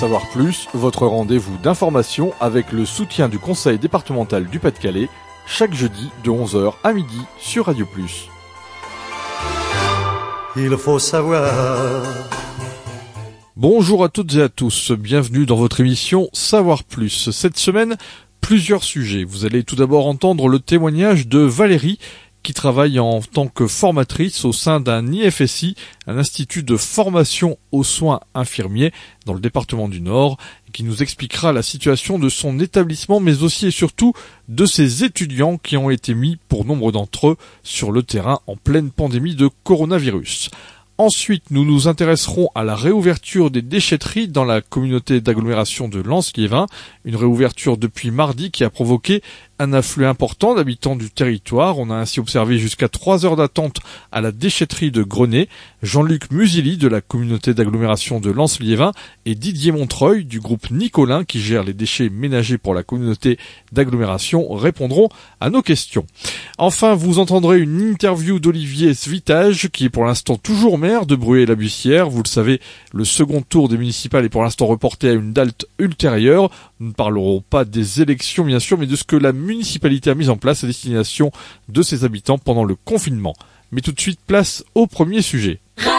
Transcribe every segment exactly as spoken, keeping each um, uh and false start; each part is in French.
Savoir Plus, votre rendez-vous d'information avec le soutien du Conseil départemental du Pas-de-Calais, chaque jeudi de onze heures à midi sur Radio Plus. Il faut savoir. Bonjour à toutes et à tous, bienvenue dans votre émission Savoir Plus. Cette semaine, plusieurs sujets. Vous allez tout d'abord entendre le témoignage de Valérie, qui travaille en tant que formatrice au sein d'un I F S I, un institut de formation aux soins infirmiers dans le département du Nord, et qui nous expliquera la situation de son établissement, mais aussi et surtout de ses étudiants qui ont été mis, pour nombre d'entre eux, sur le terrain en pleine pandémie de coronavirus. Ensuite, nous nous intéresserons à la réouverture des déchetteries dans la communauté d'agglomération de Lens-Liévin, une réouverture depuis mardi qui a provoqué un afflux important d'habitants du territoire. On a ainsi observé jusqu'à trois heures d'attente à la déchetterie de Grenay. Jean-Luc Musili de la communauté d'agglomération de Lens-Liévin et Didier Montreuil du groupe Nicolin qui gère les déchets ménagers pour la communauté d'agglomération répondront à nos questions. Enfin, vous entendrez une interview d'Olivier Svitage qui est pour l'instant toujours maire de Bruay-la-Bussière. Vous le savez, le second tour des municipales est pour l'instant reporté à une date ultérieure. Nous ne parlerons pas des élections bien sûr, mais de ce que la municipalité a mis en place à destination de ses habitants pendant le confinement. Mais tout de suite, place au premier sujet.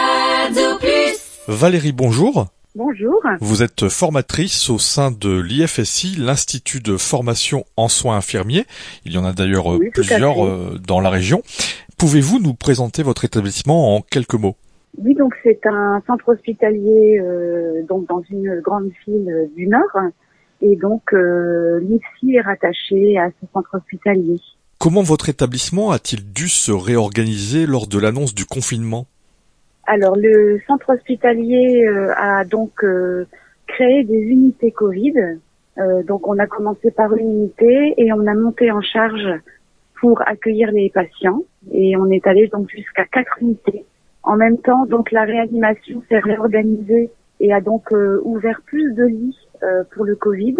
Radio Plus. Valérie, bonjour. Bonjour. Vous êtes formatrice au sein de l'I F S I, l'Institut de formation en soins infirmiers. Il y en a d'ailleurs oui, plusieurs euh, dans la région. Pouvez-vous nous présenter votre établissement en quelques mots ? Oui, donc c'est un centre hospitalier euh, donc dans une grande ville euh, du Nord. Et donc, euh, l'I F S I est rattaché à ce centre hospitalier. Comment votre établissement a-t-il dû se réorganiser lors de l'annonce du confinement ? Alors, le centre hospitalier euh, a donc euh, créé des unités Covid. Euh, donc, on a commencé par une unité et on a monté en charge pour accueillir les patients. Et on est allé donc jusqu'à quatre unités. En même temps, donc la réanimation s'est réorganisée et a donc euh, ouvert plus de lits euh, pour le Covid.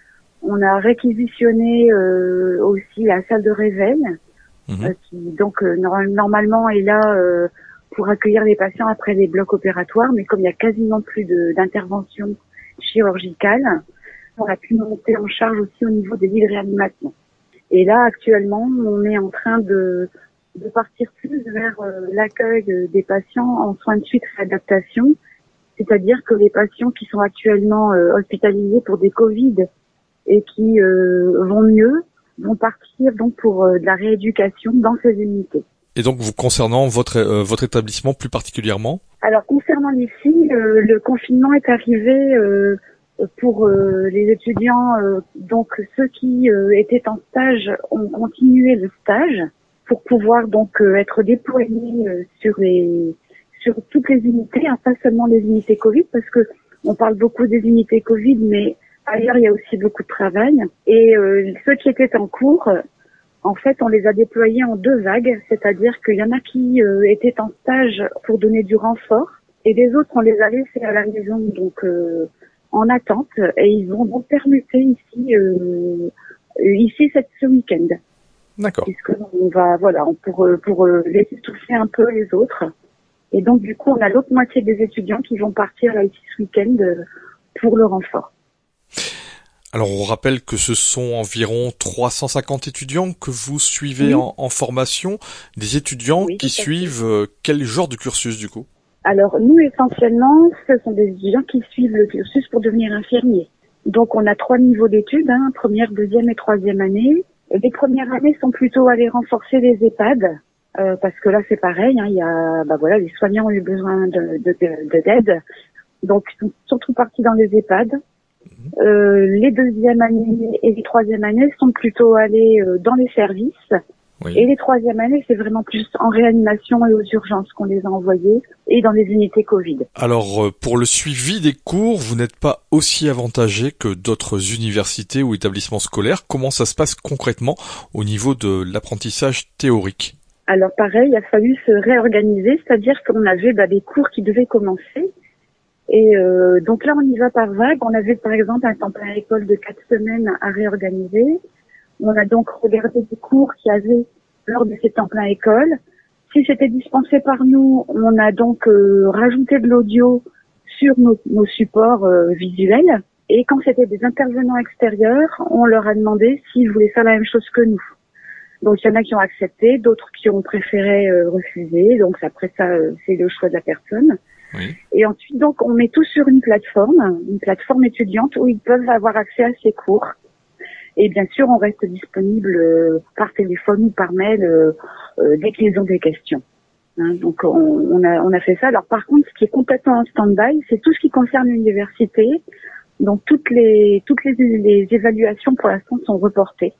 On a réquisitionné euh, aussi la salle de réveil, mmh. euh, qui donc euh, normalement est là euh, pour accueillir les patients après les blocs opératoires, mais comme il y a quasiment plus de, d'intervention chirurgicale, on a pu monter en charge aussi au niveau des lits de réanimation. Et là, actuellement, on est en train de, de partir plus vers euh, l'accueil des patients en soins de suite et adaptation, c'est-à-dire que les patients qui sont actuellement euh, hospitalisés pour des Covid et qui euh, vont mieux vont partir donc pour euh, de la rééducation dans ces unités. Et donc, vous concernant votre euh, votre établissement plus particulièrement ? Alors, concernant ici, euh, le confinement est arrivé euh, pour euh, les étudiants. Euh, donc, ceux qui euh, étaient en stage ont continué le stage pour pouvoir donc euh, être déployés euh, sur les sur toutes les unités, hein, pas seulement les unités Covid, parce que on parle beaucoup des unités Covid, mais ailleurs il y a aussi beaucoup de travail. Et euh, ceux qui étaient en cours, en fait, on les a déployés en deux vagues, c'est-à-dire qu'il y en a qui euh, étaient en stage pour donner du renfort, et les autres, on les a laissés à la maison, donc euh, en attente, et ils vont donc permuter ici, euh, ici cette, ce week-end. D'accord. Puisque on va, voilà, pour pour laisser toucher un peu les autres. Et donc, du coup, on a l'autre moitié des étudiants qui vont partir là ici ce week-end pour le renfort. Alors, on rappelle que ce sont environ trois cent cinquante étudiants que vous suivez oui. en, en formation. Des étudiants oui, qui suivent euh, quel genre de cursus, du coup ? Alors, nous, essentiellement, ce sont des étudiants qui suivent le cursus pour devenir infirmiers. Donc, on a trois niveaux d'études, hein, première, deuxième et troisième année. Les premières années sont plutôt aller renforcer les EHPAD. Euh, parce que là c'est pareil, hein, il y a, bah voilà, les soignants ont eu besoin de, de, de d'aide, donc ils sont surtout partis dans les EHPAD. Mmh. Euh, les deuxième années et les troisième années sont plutôt allés euh, dans les services, oui. Et les troisième années c'est vraiment plus en réanimation et aux urgences qu'on les a envoyés et dans les unités Covid. Alors euh, pour le suivi des cours, vous n'êtes pas aussi avantagé que d'autres universités ou établissements scolaires. Comment ça se passe concrètement au niveau de l'apprentissage théorique ? Alors pareil, il a fallu se réorganiser, c'est-à-dire qu'on avait bah, des cours qui devaient commencer. Et euh, donc là, on y va par vague. On avait par exemple un temps plein école de quatre semaines à réorganiser. On a donc regardé des cours qu'il y avait lors de ces temps plein école. Si c'était dispensé par nous, on a donc euh, rajouté de l'audio sur nos, nos supports euh, visuels. Et quand c'était des intervenants extérieurs, on leur a demandé s'ils voulaient faire la même chose que nous. Donc il y en a qui ont accepté, d'autres qui ont préféré euh, refuser. Donc après ça, euh, c'est le choix de la personne. Oui. Et ensuite, donc, on met tout sur une plateforme, une plateforme étudiante où ils peuvent avoir accès à ces cours. Et bien sûr, on reste disponible euh, par téléphone ou par mail euh, euh, dès qu'ils ont des questions. Hein, donc, on, on, a, on a fait ça. Alors, par contre, ce qui est complètement en stand-by, c'est tout ce qui concerne l'université. Donc, toutes les toutes les, les évaluations, pour l'instant, sont reportées.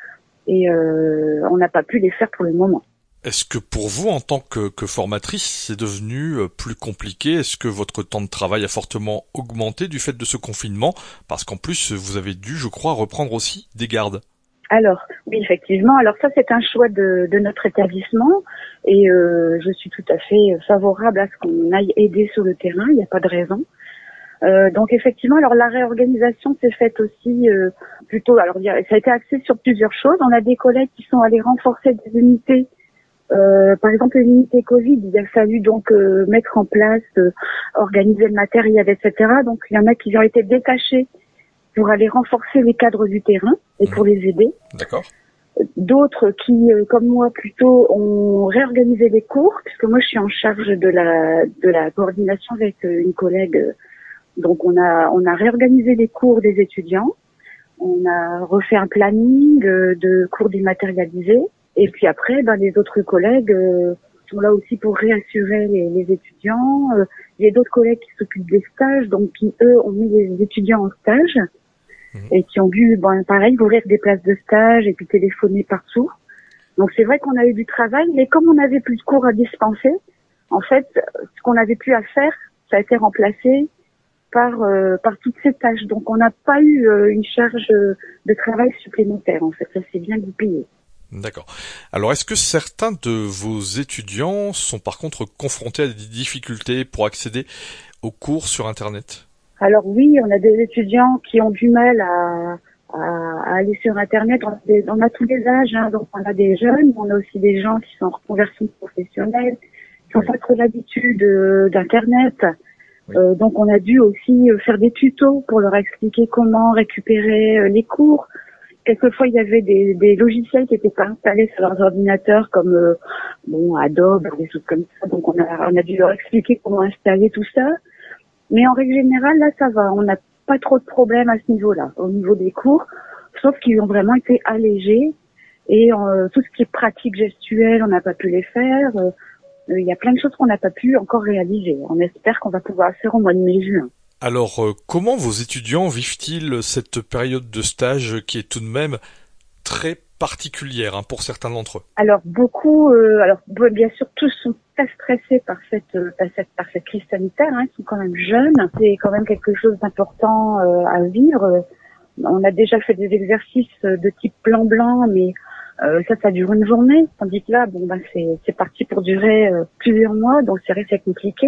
Et euh, on n'a pas pu les faire pour le moment. Est-ce que pour vous, en tant que, que formatrice, c'est devenu plus compliqué? Est-ce que votre temps de travail a fortement augmenté du fait de ce confinement? Parce qu'en plus, vous avez dû, je crois, reprendre aussi des gardes. Alors, oui, effectivement. Alors ça, c'est un choix de, de notre établissement. Et euh, je suis tout à fait favorable à ce qu'on aille aider sur le terrain. Il n'y a pas de raison. Euh, donc effectivement, alors la réorganisation s'est faite aussi euh, plutôt. Alors ça a été axé sur plusieurs choses. On a des collègues qui sont allés renforcer des unités. Euh, par exemple, l'unité Covid, il a fallu donc euh, mettre en place, euh, organiser le matériel, et cetera. Donc, il y en a qui ont été détachés pour aller renforcer les cadres du terrain et pour les aider. D'accord. D'autres qui, euh, comme moi plutôt, ont réorganisé les cours, puisque moi je suis en charge de la de la coordination avec euh, une collègue. Donc, on a on a réorganisé les cours des étudiants. On a refait un planning de, de cours dématérialisés. Et puis après, ben, les autres collègues euh, sont là aussi pour réassurer les, les étudiants. Euh, il y a d'autres collègues qui s'occupent des stages, donc qui, eux, ont mis les étudiants en stage mmh. et qui ont dû, ben, pareil, ouvrir des places de stage et puis téléphoner partout. Donc c'est vrai qu'on a eu du travail, mais comme on n'avait plus de cours à dispenser, en fait, ce qu'on avait plus à faire, ça a été remplacé par euh, par toutes ces tâches. Donc on n'a pas eu euh, une charge de travail supplémentaire, en fait. Ça s'est bien goupillé. D'accord. Alors, est-ce que certains de vos étudiants sont par contre confrontés à des difficultés pour accéder aux cours sur Internet? Alors oui, on a des étudiants qui ont du mal à, à, à aller sur Internet. On a, des, on a tous les âges, hein. Donc on a des jeunes, on a aussi des gens qui sont en reconversion professionnelle, qui n'ont pas trop l'habitude euh, d'Internet. Oui. Euh, donc on a dû aussi faire des tutos pour leur expliquer comment récupérer euh, les cours. Quelquefois, il y avait des, des logiciels qui n'étaient pas installés sur leurs ordinateurs, comme euh, bon Adobe, des choses comme ça. Donc, on a, on a dû leur expliquer comment installer tout ça. Mais en règle générale, là, ça va. On n'a pas trop de problèmes à ce niveau-là, au niveau des cours, sauf qu'ils ont vraiment été allégés. Et euh, tout ce qui est pratique gestuelle, on n'a pas pu les faire. Euh, il y a plein de choses qu'on n'a pas pu encore réaliser. On espère qu'on va pouvoir le faire au mois de mai-juin. Alors, euh, comment vos étudiants vivent-ils cette période de stage qui est tout de même très particulière hein, pour certains d'entre eux? Alors beaucoup, euh, alors bien sûr tous sont très stressés par cette euh, par cette par cette crise sanitaire. Hein, ils sont quand même jeunes, c'est quand même quelque chose d'important euh, à vivre. On a déjà fait des exercices de type plan blanc, mais euh, ça ça dure une journée, tandis que là bon ben c'est c'est parti pour durer euh, plusieurs mois, donc c'est vrai que c'est compliqué.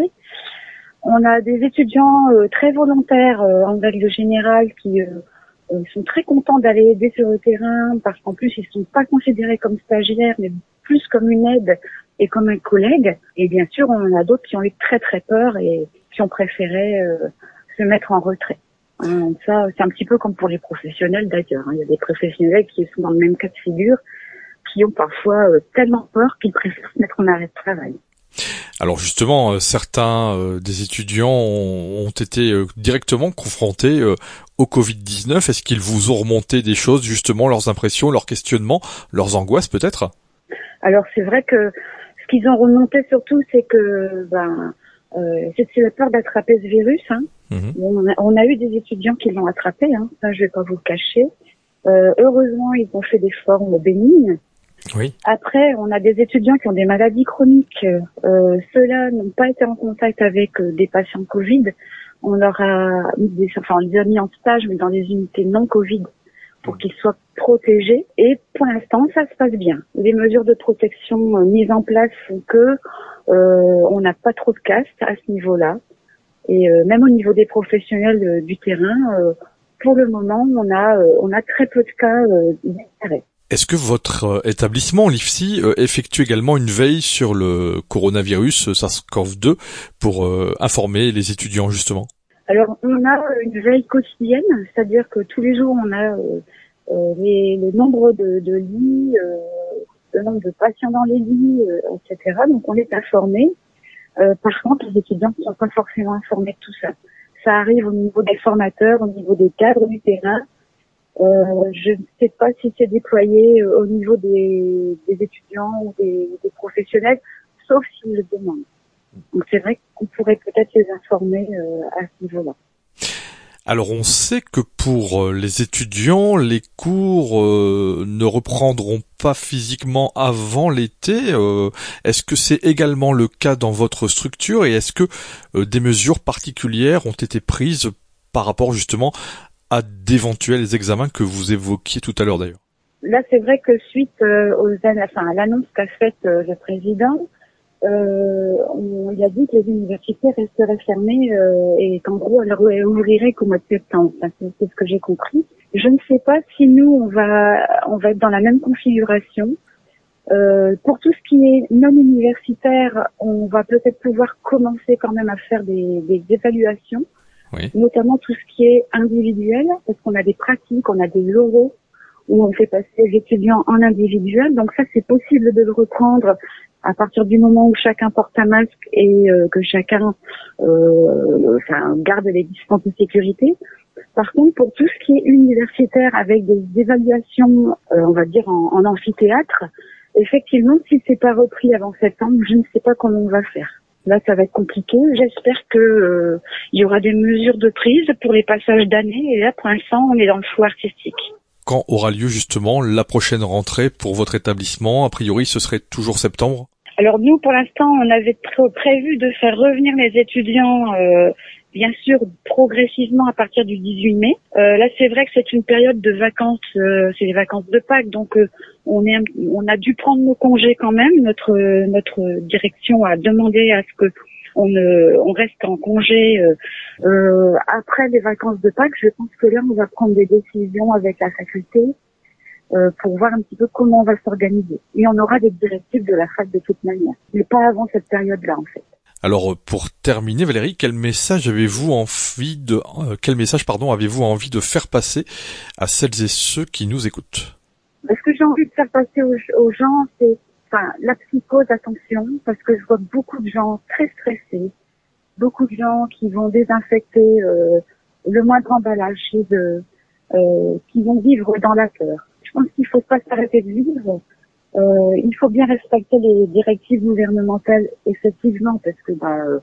On a des étudiants euh, très volontaires euh, en règle générale qui euh, euh, sont très contents d'aller aider sur le terrain parce qu'en plus ils sont pas considérés comme stagiaires mais plus comme une aide et comme un collègue. Et bien sûr on en a d'autres qui ont eu très très peur et qui ont préféré euh, se mettre en retrait. Hein, ça c'est un petit peu comme pour les professionnels d'ailleurs. Hein. Il y a des professionnels qui sont dans le même cas de figure qui ont parfois euh, tellement peur qu'ils préfèrent se mettre en arrêt de travail. Alors justement, euh, certains euh, des étudiants ont, ont été euh, directement confrontés euh, au covid dix-neuf. Est-ce qu'ils vous ont remonté des choses, justement, leurs impressions, leurs questionnements, leurs angoisses peut-être? Alors c'est vrai que ce qu'ils ont remonté surtout, c'est que ben euh, c'est la peur d'attraper ce virus. Hein. Mmh. On, a, on a eu des étudiants qui l'ont attrapé, hein, ça je vais pas vous le cacher. Euh, heureusement, ils ont fait des formes bénignes. Oui. Après, on a des étudiants qui ont des maladies chroniques. Euh, Ceux-là n'ont pas été en contact avec euh, des patients Covid. On leur a mis des, enfin, on les a mis en stage, mais dans des unités non Covid, pour qu'ils soient protégés. Et pour l'instant, ça se passe bien. Les mesures de protection euh, mises en place font que euh, on n'a pas trop de casse à ce niveau-là. Et euh, même au niveau des professionnels euh, du terrain, euh, pour le moment, on a euh, on a très peu de cas euh, d'intérêt. Est-ce que votre euh, établissement, l'I F S I, euh, effectue également une veille sur le coronavirus euh, SARS-CoV deux pour euh, informer les étudiants justement? Alors, on a une veille quotidienne, c'est-à-dire que tous les jours, on a euh, euh, les, le nombre de, de lits, euh, le nombre de patients dans les lits, euh, et cetera. Donc, on est informé. Euh, par contre, les étudiants ne sont pas forcément informés de tout ça. Ça arrive au niveau des formateurs, au niveau des cadres du terrain. Euh, je ne sais pas si c'est déployé euh, au niveau des, des étudiants ou des, des professionnels, sauf s'ils le demandent. Donc c'est vrai qu'on pourrait peut-être les informer euh, à ce niveau-là. Alors on sait que pour les étudiants, les cours euh, ne reprendront pas physiquement avant l'été. Euh, est-ce que c'est également le cas dans votre structure et est-ce que euh, des mesures particulières ont été prises par rapport justement à d'éventuels examens que vous évoquiez tout à l'heure d'ailleurs? Là c'est vrai que suite euh, aux, enfin, à l'annonce qu'a faite euh, le président, Euh, on, il a dit que les universités resteraient fermées euh, et qu'en gros elles ouvriraient qu'au mois de septembre. Enfin, c'est, c'est ce que j'ai compris. Je ne sais pas si nous on va on va être dans la même configuration. Euh, pour tout ce qui est non universitaire, on va peut-être pouvoir commencer quand même à faire des, des évaluations, oui. Notamment tout ce qui est individuel, parce qu'on a des pratiques, on a des oraux où on fait passer les étudiants en individuel. Donc ça c'est possible de le reprendre à partir du moment où chacun porte un masque et euh, que chacun euh, enfin, garde les distances de sécurité. Par contre, pour tout ce qui est universitaire avec des évaluations, euh, on va dire en, en amphithéâtre, effectivement, si c'est pas repris avant septembre, je ne sais pas comment on va faire. Là, ça va être compliqué. J'espère que euh, il y aura des mesures de prise pour les passages d'année. Et là, pour l'instant, on est dans le flou artistique. Quand aura lieu justement la prochaine rentrée pour votre établissement? A priori, ce serait toujours septembre? Alors nous, pour l'instant, on avait pr- prévu de faire revenir les étudiants, euh, bien sûr, progressivement à partir du dix-huit mai. Euh, là, c'est vrai que c'est une période de vacances, euh, c'est les vacances de Pâques, donc euh, on est, on a dû prendre nos congés quand même. Notre notre direction a demandé à ce que on, euh, on reste en congé euh, euh, après les vacances de Pâques. Je pense que là, on va prendre des décisions avec la faculté. Euh, pour voir un petit peu comment on va s'organiser. Et on aura des directives de la fac de toute manière, mais pas avant cette période-là en fait. Alors pour terminer, Valérie, quel message avez-vous envie de euh, quel message pardon avez-vous envie de faire passer à celles et ceux qui nous écoutent? Ce que j'ai envie de faire passer aux, aux gens, c'est enfin la psychose, attention, parce que je vois beaucoup de gens très stressés, beaucoup de gens qui vont désinfecter euh, le moindre emballage chez eux, euh, qui vont vivre dans la peur. Je pense qu'il faut pas s'arrêter de vivre. Euh, il faut bien respecter les directives gouvernementales, effectivement, parce que bah, euh,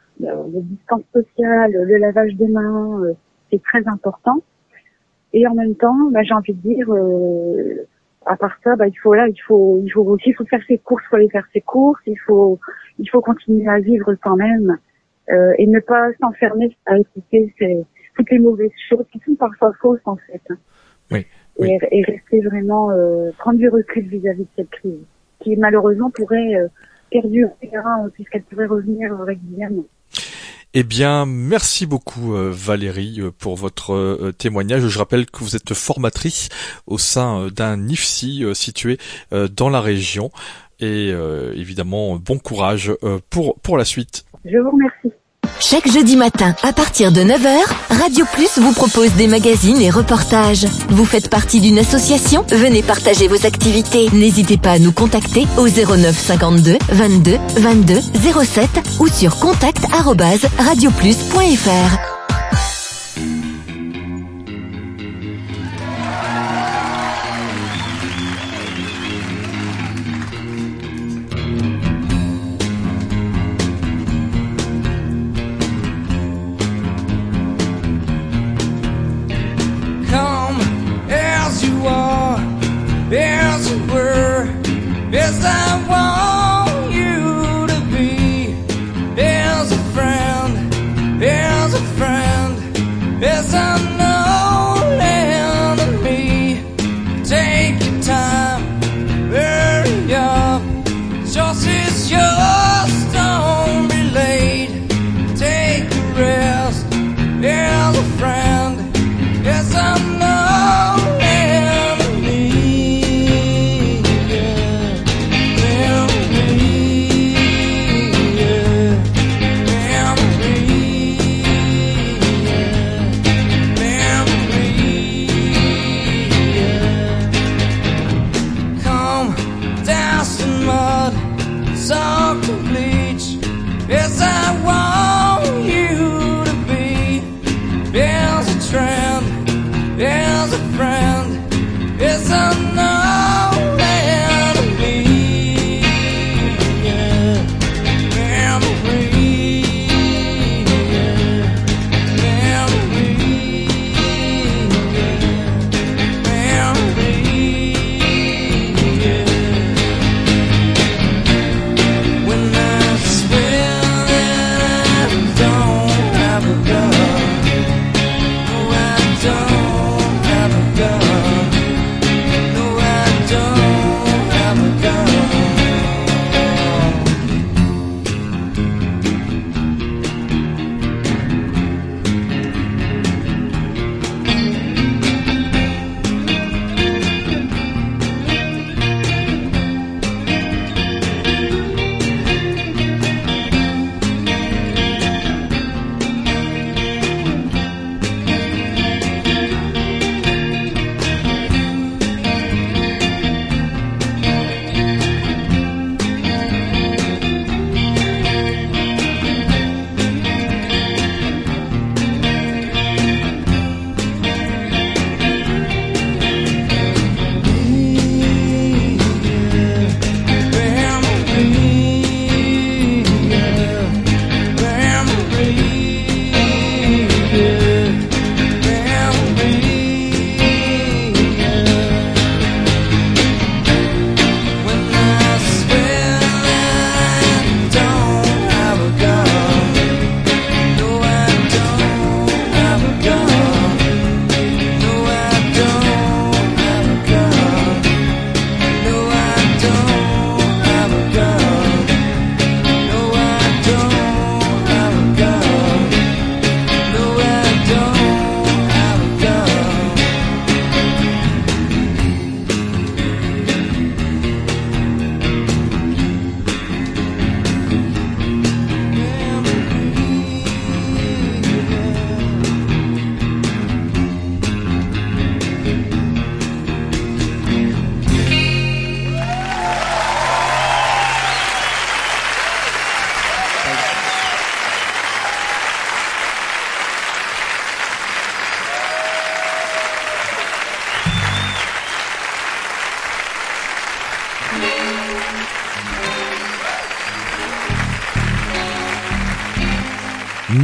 le distance sociale, le lavage des mains, euh, c'est très important. Et en même temps, bah, j'ai envie de dire, euh, à part ça, bah, il faut là, il faut, il faut aussi, il faut faire ses courses, il faut aller faire ses courses, il faut, il faut continuer à vivre quand même euh, et ne pas s'enfermer à écouter ces, toutes les mauvaises choses qui sont parfois fausses en fait. Oui. Oui. Et, et rester vraiment euh, prendre du recul vis-à-vis de cette crise qui malheureusement pourrait euh, perdurer hein, puisqu'elle pourrait revenir euh, régulièrement. Eh bien, merci beaucoup euh, Valérie pour votre euh, témoignage. Je rappelle que vous êtes formatrice au sein euh, d'un I F S I euh, situé euh, dans la région et euh, évidemment bon courage euh, pour pour la suite. Je vous remercie. Chaque jeudi matin, à partir de neuf heures, Radio Plus vous propose des magazines et reportages. Vous faites partie d'une association? Venez partager vos activités. N'hésitez pas à nous contacter au zéro neuf cinquante-deux vingt-deux vingt-deux zéro sept ou sur contact arobase radioplus point fr. As you were, as I want you to be, as a friend, as a friend, as unknown enemy. Take your time, hurry up, just as yours, don't be late. Take a rest, as a friend, as unknown enemy.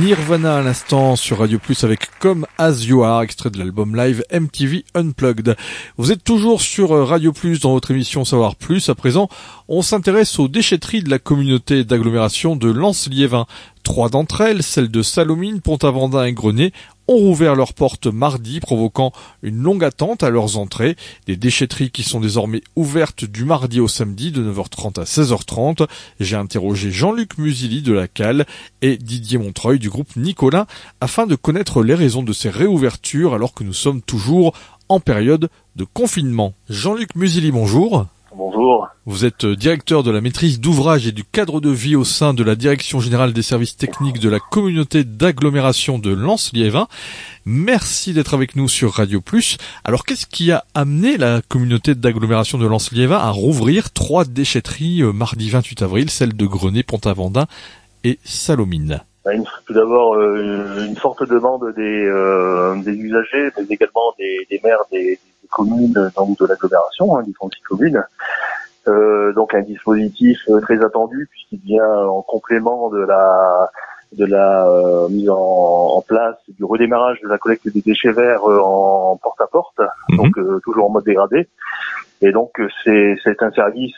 Nirvana à l'instant sur Radio Plus avec Come As You Are, extrait de l'album live M T V Unplugged. Vous êtes toujours sur Radio Plus dans votre émission Savoir Plus. À présent, on s'intéresse aux déchetteries de la communauté d'agglomération de Lens-Liévin. Trois d'entre elles, celles de Salomine, Pont-Aventin et Grenay, ont rouvert leurs portes mardi, provoquant une longue attente à leurs entrées. Des déchetteries qui sont désormais ouvertes du mardi au samedi de neuf heures trente à seize heures trente. J'ai interrogé Jean-Luc Musili de la Cale et Didier Montreuil du groupe Nicolas afin de connaître les raisons de ces réouvertures alors que nous sommes toujours en période de confinement. Jean-Luc Musili, bonjour. Bonjour. Vous êtes directeur de la maîtrise d'ouvrage et du cadre de vie au sein de la Direction générale des services techniques de la communauté d'agglomération de Lens-Liévin. Merci d'être avec nous sur Radio Plus. Alors, qu'est-ce qui a amené la communauté d'agglomération de Lens-Liévin à rouvrir trois déchetteries euh, mardi vingt-huit avril, celles de Grenay, Pont-Aventin et Salomine? Une, tout d'abord, euh, une forte demande des, euh, des usagers, mais également des, des maires des, des communes, donc de l'agglomération, hein, des trente-six communes. Euh, donc un dispositif très attendu puisqu'il vient en complément de la de la euh, mise en, en place du redémarrage de la collecte des déchets verts euh, en porte-à-porte, mmh. donc euh, toujours en mode dégradé. Et donc c'est c'est un service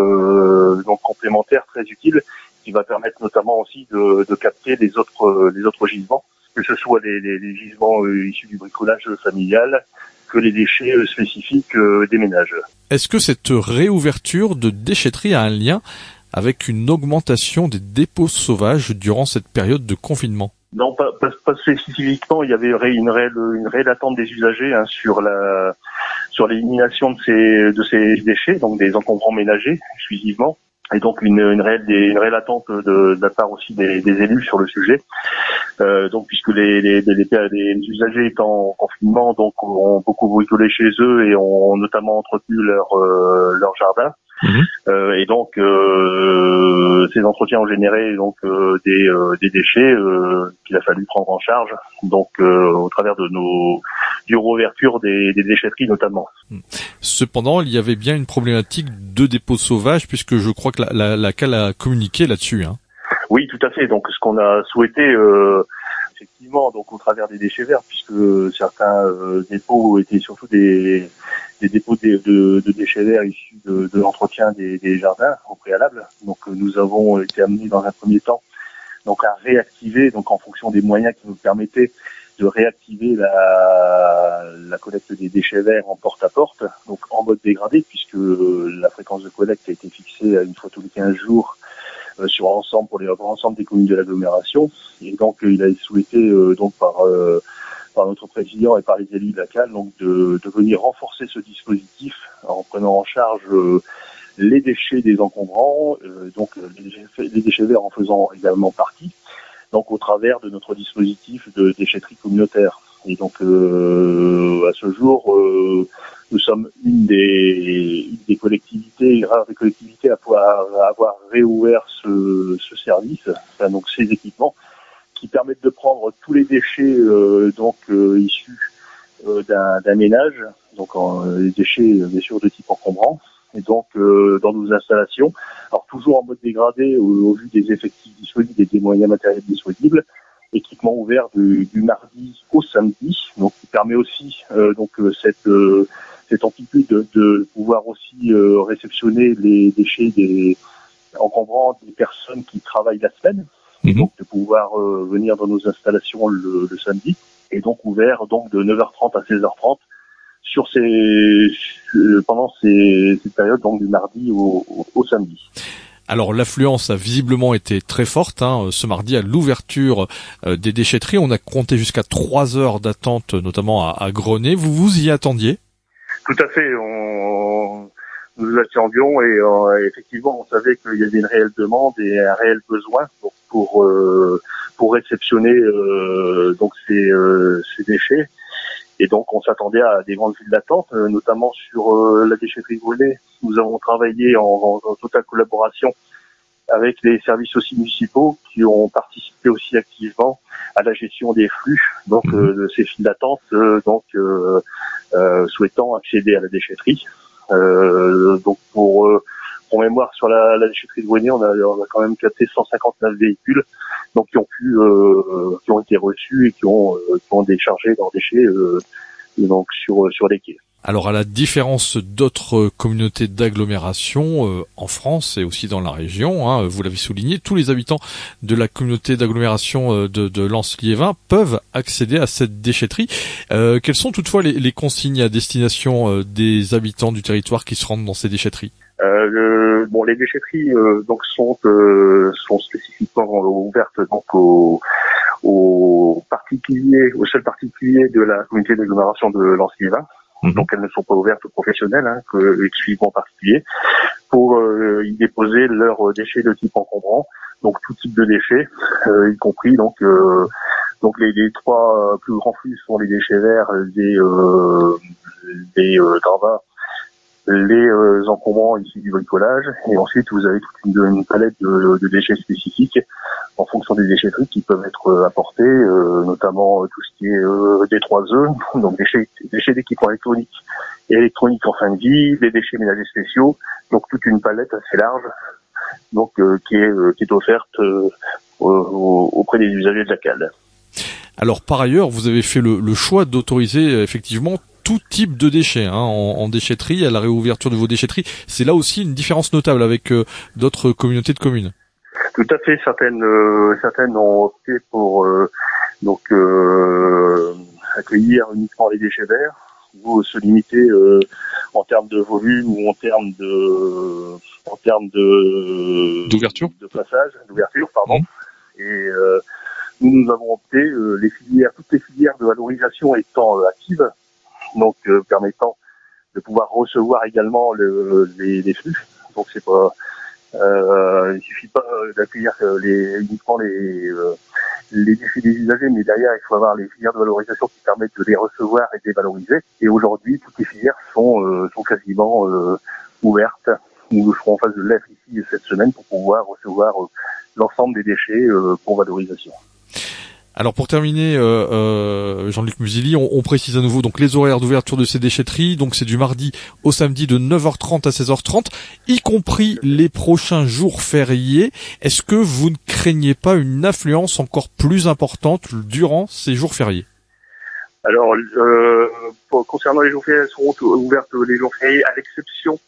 euh, donc complémentaire très utile qui va permettre notamment aussi de, de capter les autres les autres gisements, que ce soit les, les, les gisements euh, issus du bricolage familial, que les déchets euh, spécifiques euh, des ménages. Est-ce que cette réouverture de déchetterie a un lien avec une augmentation des dépôts sauvages durant cette période de confinement? Non, pas, pas, pas spécifiquement. Il y avait une réelle, une réelle attente des usagers hein, sur la, sur l'élimination de ces, de ces déchets, donc des encombrants ménagers exclusivement, et donc une, une réelle, des, une réelle attente de, de la part aussi des, des élus sur le sujet. Euh, donc puisque les, les, les, les usagers étant en confinement, donc ont beaucoup bricolé chez eux et ont notamment entretenu leur, euh, leur jardin. Mmh. Euh, et donc euh, ces entretiens ont généré donc euh, des, euh, des déchets euh, qu'il a fallu prendre en charge donc euh, au travers de nos du réouverture des, des déchetteries notamment. Cependant, il y avait bien une problématique de dépôts sauvages puisque je crois que la, la, la Cale a communiqué là-dessus. Hein. Oui, tout à fait. Donc ce qu'on a souhaité euh, effectivement donc au travers des déchets verts, puisque certains euh, dépôts étaient surtout des des dépôts de, de, de déchets verts issus de, de l'entretien des, des jardins au préalable. Donc nous avons été amenés dans un premier temps donc à réactiver, donc en fonction des moyens qui nous permettaient de réactiver la, la collecte des déchets verts en porte-à-porte, donc en mode dégradé, puisque la fréquence de collecte a été fixée à une fois tous les quinze jours euh, sur l'ensemble pour les pour l'ensemble des communes de l'agglomération. Et donc il a souhaité euh, donc par euh, par notre président et par les élus de la Cale, donc de, de venir renforcer ce dispositif en prenant en charge euh, les déchets des encombrants, euh, donc les déchets, les déchets verts en faisant également partie, donc au travers de notre dispositif de déchetterie communautaire. Et donc euh, à ce jour, euh, nous sommes une des, une des collectivités, rares des collectivités à pouvoir à avoir réouvert ce, ce service, enfin, donc ces équipements, qui permettent de prendre tous les déchets euh, donc euh, issus euh, d'un, d'un ménage, donc en, les déchets bien sûr de type encombrant, et donc euh, dans nos installations, alors toujours en mode dégradé au, au vu des effectifs disponibles et des moyens matériels disponibles, équipement ouvert du, du mardi au samedi, donc qui permet aussi euh, donc cette euh, cette amplitude de, de pouvoir aussi euh, réceptionner les déchets des encombrants des personnes qui travaillent la semaine. Donc de pouvoir euh, venir dans nos installations le, le samedi, et donc ouvert donc de neuf heures trente à seize heures trente sur ces euh, pendant ces, ces périodes donc du mardi au, au, au samedi. Alors l'affluence a visiblement été très forte hein, ce mardi à l'ouverture euh, des déchetteries. On a compté jusqu'à trois heures d'attente, notamment à, à Grenay. Vous vous y attendiez? Tout à fait. On, nous nous attendions et euh, effectivement on savait qu'il y avait une réelle demande et un réel besoin pour pour, euh, pour réceptionner euh, donc ces, euh, ces déchets. Et donc on s'attendait à des grandes files d'attente, euh, notamment sur euh, la déchetterie Grenay. Nous avons travaillé en, en, en totale collaboration avec les services aussi municipaux qui ont participé aussi activement à la gestion des flux, donc euh, de ces files d'attente, euh, donc euh, euh, souhaitant accéder à la déchetterie. Euh, donc pour euh, Pour mémoire, sur la, la déchetterie de Voigné, on a, on a quand même capté cent cinquante-neuf véhicules, donc qui ont pu, euh, qui ont été reçus et qui ont, euh, qui ont déchargé leurs déchets euh, donc sur sur les quais. Alors à la différence d'autres communautés d'agglomération euh, en France et aussi dans la région, hein, vous l'avez souligné, tous les habitants de la communauté d'agglomération euh, de, de Lens-Liévin peuvent accéder à cette déchetterie. Euh, quelles sont toutefois les, les consignes à destination euh, des habitants du territoire qui se rendent dans ces déchetteries ? Euh, le, bon, les déchetteries euh, donc sont euh, sont spécifiquement ouvertes donc aux, aux particuliers, aux seuls particuliers de la communauté d'agglomération de Lens-Liévin. Donc elles ne sont pas ouvertes aux professionnels, hein, que exclusivement particuliers, pour euh, y déposer leurs déchets de type encombrant, donc tout type de déchets, euh, y compris donc euh, donc les, les trois plus grands flux sont les déchets verts, des euh, des euh, gravats, les euh, encombrants issus du bricolage, et ensuite vous avez toute une, une palette de, de déchets spécifiques en fonction des déchetteries qui peuvent être apportés, euh, notamment euh, tout ce qui est euh, D trois E, donc déchets, déchets d'équipements électroniques et électroniques en fin de vie, des déchets ménagers spéciaux, donc toute une palette assez large, donc euh, qui est euh, qui est offerte euh, auprès des usagers de la C A L. Alors par ailleurs, vous avez fait le, le choix d'autoriser effectivement tout type de déchets hein, en, en déchetterie, à la réouverture de vos déchetteries. C'est là aussi une différence notable avec euh, d'autres communautés de communes. Tout à fait. Certaines euh, certaines ont opté pour euh, donc euh, accueillir uniquement les déchets verts ou se limiter euh, en termes de volume ou en termes de en termes de d'ouverture, de passage, d'ouverture, pardon. Mmh. Et euh, nous nous avons opté euh, les filières, toutes les filières de valorisation étant euh, actives, donc euh, permettant de pouvoir recevoir également le, les, les flux. Donc c'est pas Euh, il suffit pas d'accueillir les, uniquement les, euh, les déchets des usagers, mais derrière il faut avoir les filières de valorisation qui permettent de les recevoir et de les valoriser. Et aujourd'hui, toutes les filières sont, euh, sont quasiment euh, ouvertes. Nous serons en phase de L E F ici cette semaine pour pouvoir recevoir euh, l'ensemble des déchets euh, pour valorisation. Alors pour terminer, euh, euh, Jean-Luc Musilli, on, on précise à nouveau donc les horaires d'ouverture de ces déchetteries. Donc c'est du mardi au samedi de neuf heures trente à seize heures trente, y compris les prochains jours fériés. Est-ce que vous ne craignez pas une affluence encore plus importante durant ces jours fériés ? Alors, euh, pour, concernant les jours fériés, elles seront ouvertes les jours fériés, à l'exception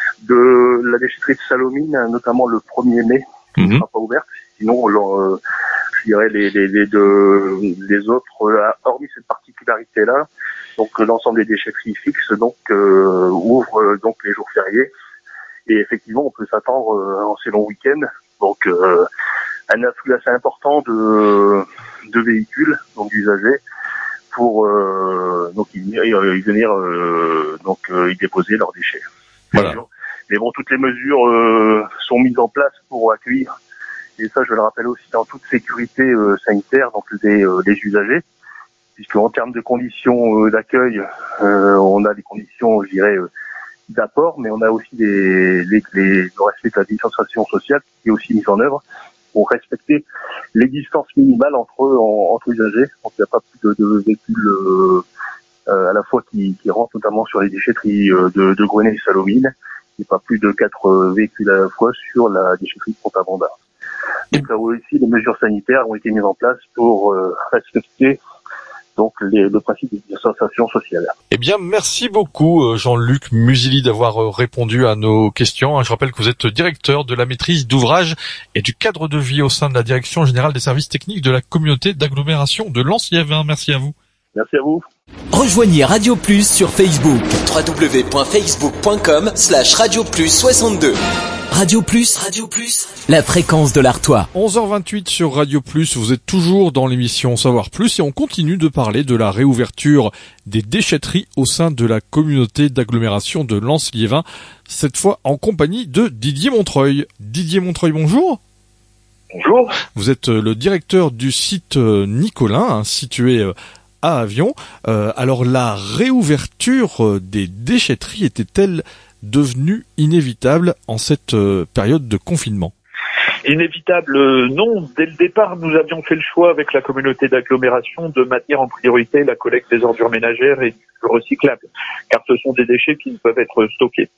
de la déchetterie de Salomine, notamment le premier mai, qui ne mmh. sera pas ouverte. Sinon, euh, je dirais les, les, les, deux, les autres, hormis cette particularité-là, donc l'ensemble des déchetteries fixes donc euh, ouvrent donc les jours fériés. Et effectivement, on peut s'attendre euh, en ces longs week-ends, donc euh, un afflux assez important de, de véhicules, donc d'usagers, pour euh, donc y venir, y venir euh, donc euh, y déposer leurs déchets. Voilà. Mais bon, toutes les mesures euh, sont mises en place pour accueillir, et ça je le rappelle aussi, en toute sécurité euh, sanitaire, donc des, euh, des usagers, puisque en termes de conditions euh, d'accueil, euh, on a des conditions, je dirais, euh, d'apport, mais on a aussi des, les, les, le respect de la distanciation sociale qui est aussi mise en œuvre pour respecter les distances minimales entre en, entre usagers. Donc il n'y a pas plus de, de véhicules euh, euh, à la fois qui, qui rentrent notamment sur les déchetteries euh, de, de Grenay et Salomine. Il n'y a pas plus de quatre euh, véhicules à la fois sur la déchetterie de Pont-Aventin. Donc là aussi, les mesures sanitaires ont été mises en place pour euh, respecter donc les, le principe de distanciation sociale. Eh bien, merci beaucoup Jean-Luc Musilli d'avoir répondu à nos questions. Je rappelle que vous êtes directeur de la maîtrise d'ouvrage et du cadre de vie au sein de la Direction générale des services techniques de la communauté d'agglomération de Lens-Liévin. Merci à vous. Merci à vous. Rejoignez Radio Plus sur Facebook. w w w point facebook point com slash radio plus soixante-deux. Radio Plus, Radio Plus, la fréquence de l'Artois. onze heures vingt-huit sur Radio Plus, vous êtes toujours dans l'émission Savoir Plus et on continue de parler de la réouverture des déchetteries au sein de la communauté d'agglomération de Lens-Liévin, cette fois en compagnie de Didier Montreuil. Didier Montreuil, bonjour. Bonjour. Vous êtes le directeur du site Nicolin, hein, situé à Avion. Euh, alors la réouverture des déchetteries était-elle devenue inévitable en cette euh, période de confinement? Inévitable, euh, non. Dès le départ, nous avions fait le choix avec la communauté d'agglomération de maintenir en priorité la collecte des ordures ménagères et du recyclable, car ce sont des déchets qui ne peuvent être stockés.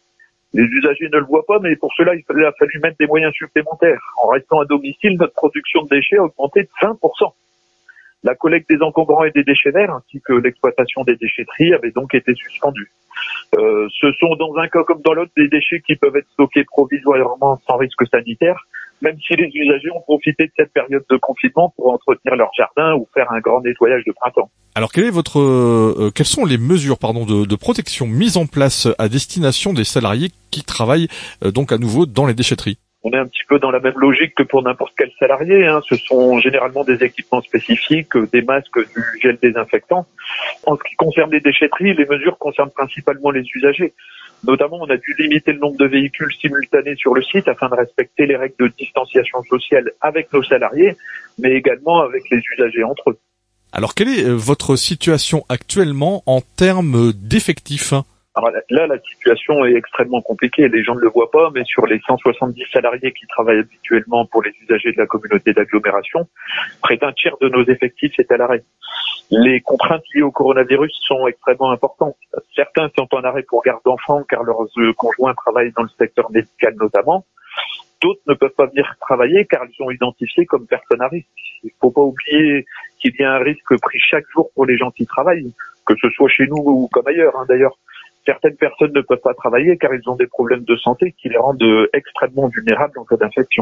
Les usagers ne le voient pas, mais pour cela, il a fallu mettre des moyens supplémentaires. En restant à domicile, notre production de déchets a augmenté de vingt pour cent. La collecte des encombrants et des déchets verts, ainsi que l'exploitation des déchetteries, avait donc été suspendue. Euh, ce sont dans un cas comme dans l'autre des déchets qui peuvent être stockés provisoirement sans risque sanitaire, même si les usagers ont profité de cette période de confinement pour entretenir leur jardin ou faire un grand nettoyage de printemps. Alors, quelle est votre, euh, quelles sont les mesures, pardon, de, de protection mises en place à destination des salariés qui travaillent euh, donc à nouveau dans les déchetteries? On est un petit peu dans la même logique que pour n'importe quel salarié, hein. Ce sont généralement des équipements spécifiques, des masques, du gel désinfectant. En ce qui concerne les déchetteries, les mesures concernent principalement les usagers. Notamment, on a dû limiter le nombre de véhicules simultanés sur le site afin de respecter les règles de distanciation sociale avec nos salariés, mais également avec les usagers entre eux. Alors, quelle est votre situation actuellement en termes d'effectifs? Alors là, la situation est extrêmement compliquée. Les gens ne le voient pas, mais sur les cent soixante-dix salariés qui travaillent habituellement pour les usagers de la communauté d'agglomération, près d'un tiers de nos effectifs est à l'arrêt. Les contraintes liées au coronavirus sont extrêmement importantes. Certains sont en arrêt pour garde d'enfants car leurs conjoints travaillent dans le secteur médical notamment. D'autres ne peuvent pas venir travailler car ils sont identifiés comme personnes à risque. Il ne faut pas oublier qu'il y a un risque pris chaque jour pour les gens qui travaillent, que ce soit chez nous ou comme ailleurs, hein, d'ailleurs. Certaines personnes ne peuvent pas travailler car ils ont des problèmes de santé qui les rendent extrêmement vulnérables en cas d'infection.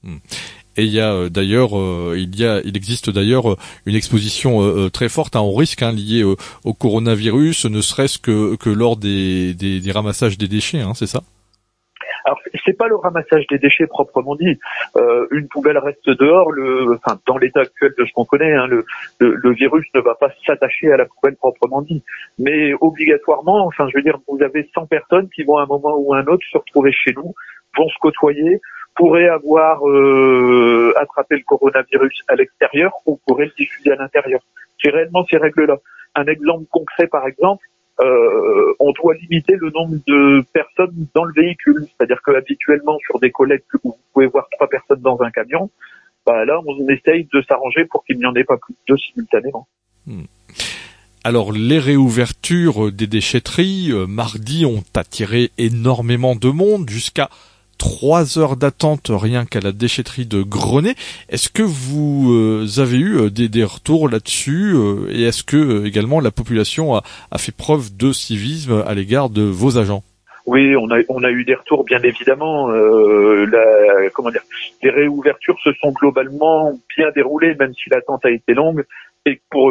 Et il y a euh, d'ailleurs, euh, il y a, il existe d'ailleurs euh, une exposition euh, très forte hein, au risque hein, lié euh, au coronavirus, ne serait-ce que, que lors des, des, des ramassages des déchets, hein, c'est ça? Alors c'est pas le ramassage des déchets proprement dit. Euh, une poubelle reste dehors. Le, enfin dans l'état actuel de ce qu'on connaît, hein, le, le, le virus ne va pas s'attacher à la poubelle proprement dit. Mais obligatoirement, enfin je veux dire, vous avez cent personnes qui vont à un moment ou à un autre se retrouver chez nous, vont se côtoyer, pourraient avoir euh, attrapé le coronavirus à l'extérieur ou pourraient le diffuser à l'intérieur. C'est réellement ces règles-là. Un exemple concret par exemple. Euh, on doit limiter le nombre de personnes dans le véhicule. C'est-à-dire que habituellement sur des collectes où vous pouvez voir trois personnes dans un camion, bah là on essaye de s'arranger pour qu'il n'y en ait pas plus de deux simultanément. Hmm. Alors les réouvertures des déchetteries euh, mardi ont attiré énormément de monde, jusqu'à trois heures d'attente rien qu'à la déchetterie de Grenay. Est-ce que vous euh, avez eu euh, des, des retours là-dessus euh, et est-ce que euh, également la population a, a fait preuve de civisme à l'égard de vos agents? Oui, on a on a eu des retours bien évidemment. Euh, la, comment dire, les réouvertures se sont globalement bien déroulées, même si l'attente a été longue et pour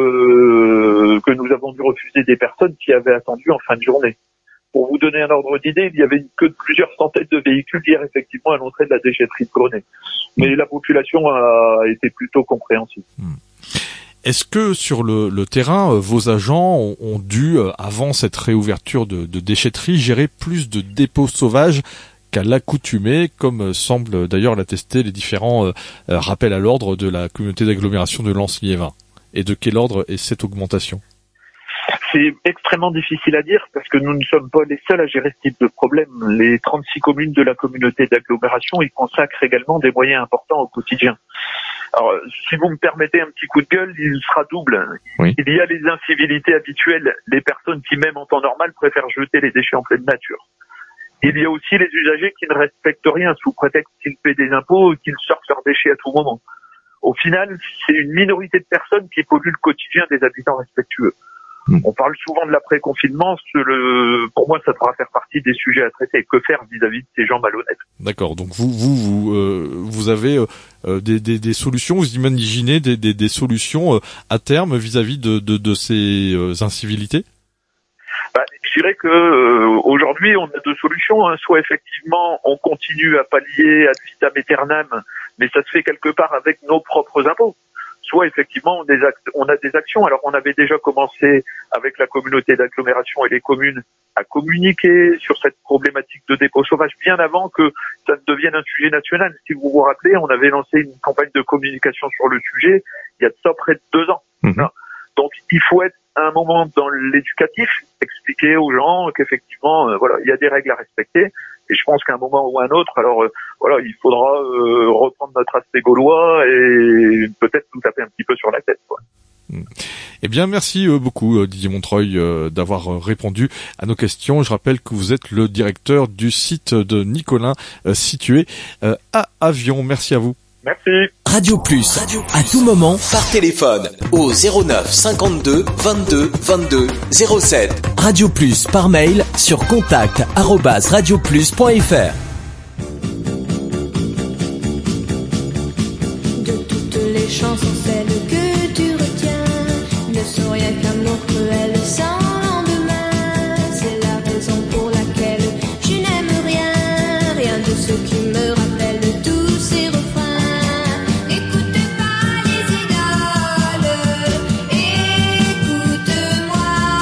euh, que nous avons dû refuser des personnes qui avaient attendu en fin de journée. Pour vous donner un ordre d'idée, il y avait que plusieurs centaines de véhicules hier effectivement à l'entrée de la déchetterie de Grenay. Mais la population a été plutôt compréhensive. Est-ce que sur le, le terrain, vos agents ont, ont dû, avant cette réouverture de, de déchetterie, gérer plus de dépôts sauvages qu'à l'accoutumée, comme semblent d'ailleurs l'attester les différents euh, rappels à l'ordre de la communauté d'agglomération de Lens-Liévin? Et de quel ordre est cette augmentation? C'est extrêmement difficile à dire parce que nous ne sommes pas les seuls à gérer ce type de problème. Les trente-six communes de la communauté d'agglomération y consacrent également des moyens importants au quotidien. Alors, si vous me permettez un petit coup de gueule, il sera double. Oui. Il y a les incivilités habituelles, les personnes qui, même en temps normal, préfèrent jeter les déchets en pleine nature. Il y a aussi les usagers qui ne respectent rien sous prétexte qu'ils paient des impôts et qu'ils sortent leurs déchets à tout moment. Au final, c'est une minorité de personnes qui polluent le quotidien des habitants respectueux. On parle souvent de l'après-confinement. Le, pour moi, ça devra faire partie des sujets à traiter. Que faire vis-à-vis de ces gens malhonnêtes? D'accord. Donc vous, vous, vous, euh, vous avez euh, des, des, des solutions. Vous imaginez des, des, des solutions euh, à terme vis-à-vis de, de, de ces euh, incivilités? Bah, je dirais que euh, aujourd'hui, on a deux solutions. Hein. Soit effectivement, on continue à pallier ad vitam aeternam, mais ça se fait quelque part avec nos propres impôts. Soit effectivement on, des act- on a des actions. Alors on avait déjà commencé avec la communauté d'agglomération et les communes à communiquer sur cette problématique de dépôt sauvage bien avant que ça ne devienne un sujet national. Si vous vous rappelez, on avait lancé une campagne de communication sur le sujet il y a de ça près de deux ans. Mmh. Donc il faut être à un moment dans l'éducatif, expliquer aux gens qu'effectivement euh, voilà, il y a des règles à respecter. Et je pense qu'à un moment ou à un autre, alors euh, voilà, il faudra euh, reprendre notre aspect gaulois et peut-être nous taper un petit peu sur la tête, quoi. Eh bien, merci beaucoup Didier Montreuil d'avoir répondu à nos questions. Je rappelle que vous êtes le directeur du site de Nicolin situé à Avion. Merci à vous. Merci. Radio Plus, Radio Plus, à tout moment, par téléphone, au zéro neuf cinquante-deux vingt-deux vingt-deux zéro sept. Radio Plus par mail sur contact arobase radioplus point fr. De toutes les chansons, celle que tu retiens ne sont rien qu'amour cruel sans lendemain. C'est la raison pour laquelle je n'aime rien, rien de ce qui me rappelle tous ces refrains. N'écoute pas les idoles, écoute-moi,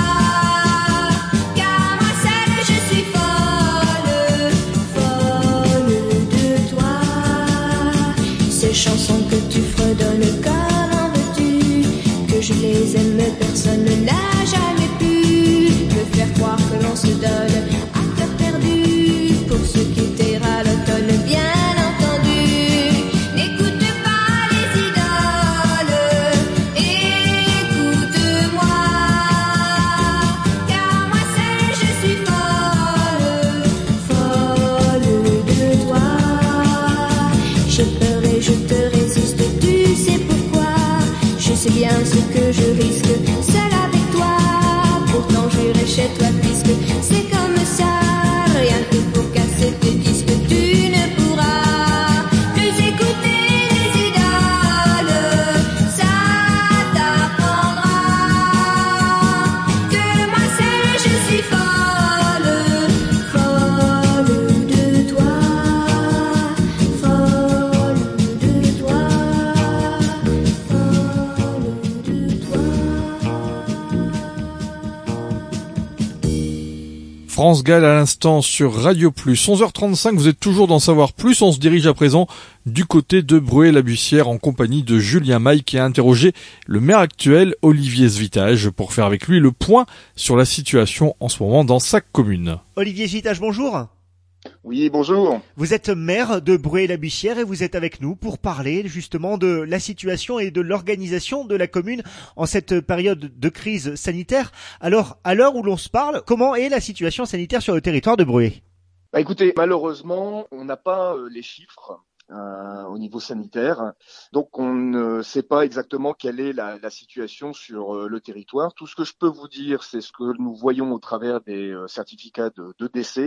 car moi seule je suis folle, folle de toi. Ces chansons que tu fredonnes, comment veux-tu que je les aime? Personne n'a jamais pu me faire croire que l'on se donne à cœur perdu pour se quitter à l'automne, bien entendu. N'écoute pas les idoles, écoute-moi, car moi seule je suis folle, folle de toi. J'ai peur et je te résiste, tu sais pourquoi? Je sais bien ce que je risque, seul avec toi. Pourtant j'irai chez toi puisque c'est comme ça. Rien que pour casser tes disques, tu ne pourras plus écouter les idoles. Ça t'apprendra que moi seule je suis folle, folle de toi, folle de toi, folle de toi. France Gall à l'instant sur Radio Plus. onze heures trente-cinq, vous êtes toujours dans Savoir Plus. On se dirige à présent du côté de Bruay-la-Bussière en compagnie de Julien Maille qui a interrogé le maire actuel Olivier Svitage pour faire avec lui le point sur la situation en ce moment dans sa commune. Olivier Svitage, bonjour. Oui, bonjour. Vous êtes maire de Bruay-la-Bussière et vous êtes avec nous pour parler justement de la situation et de l'organisation de la commune en cette période de crise sanitaire. Alors, à l'heure où l'on se parle, comment est la situation sanitaire sur le territoire de Bruay ? Bah, écoutez, malheureusement, on n'a pas euh, les chiffres euh, au niveau sanitaire, donc on ne sait pas exactement quelle est la, la situation sur euh, le territoire. Tout ce que je peux vous dire, c'est ce que nous voyons au travers des euh, certificats de, de décès.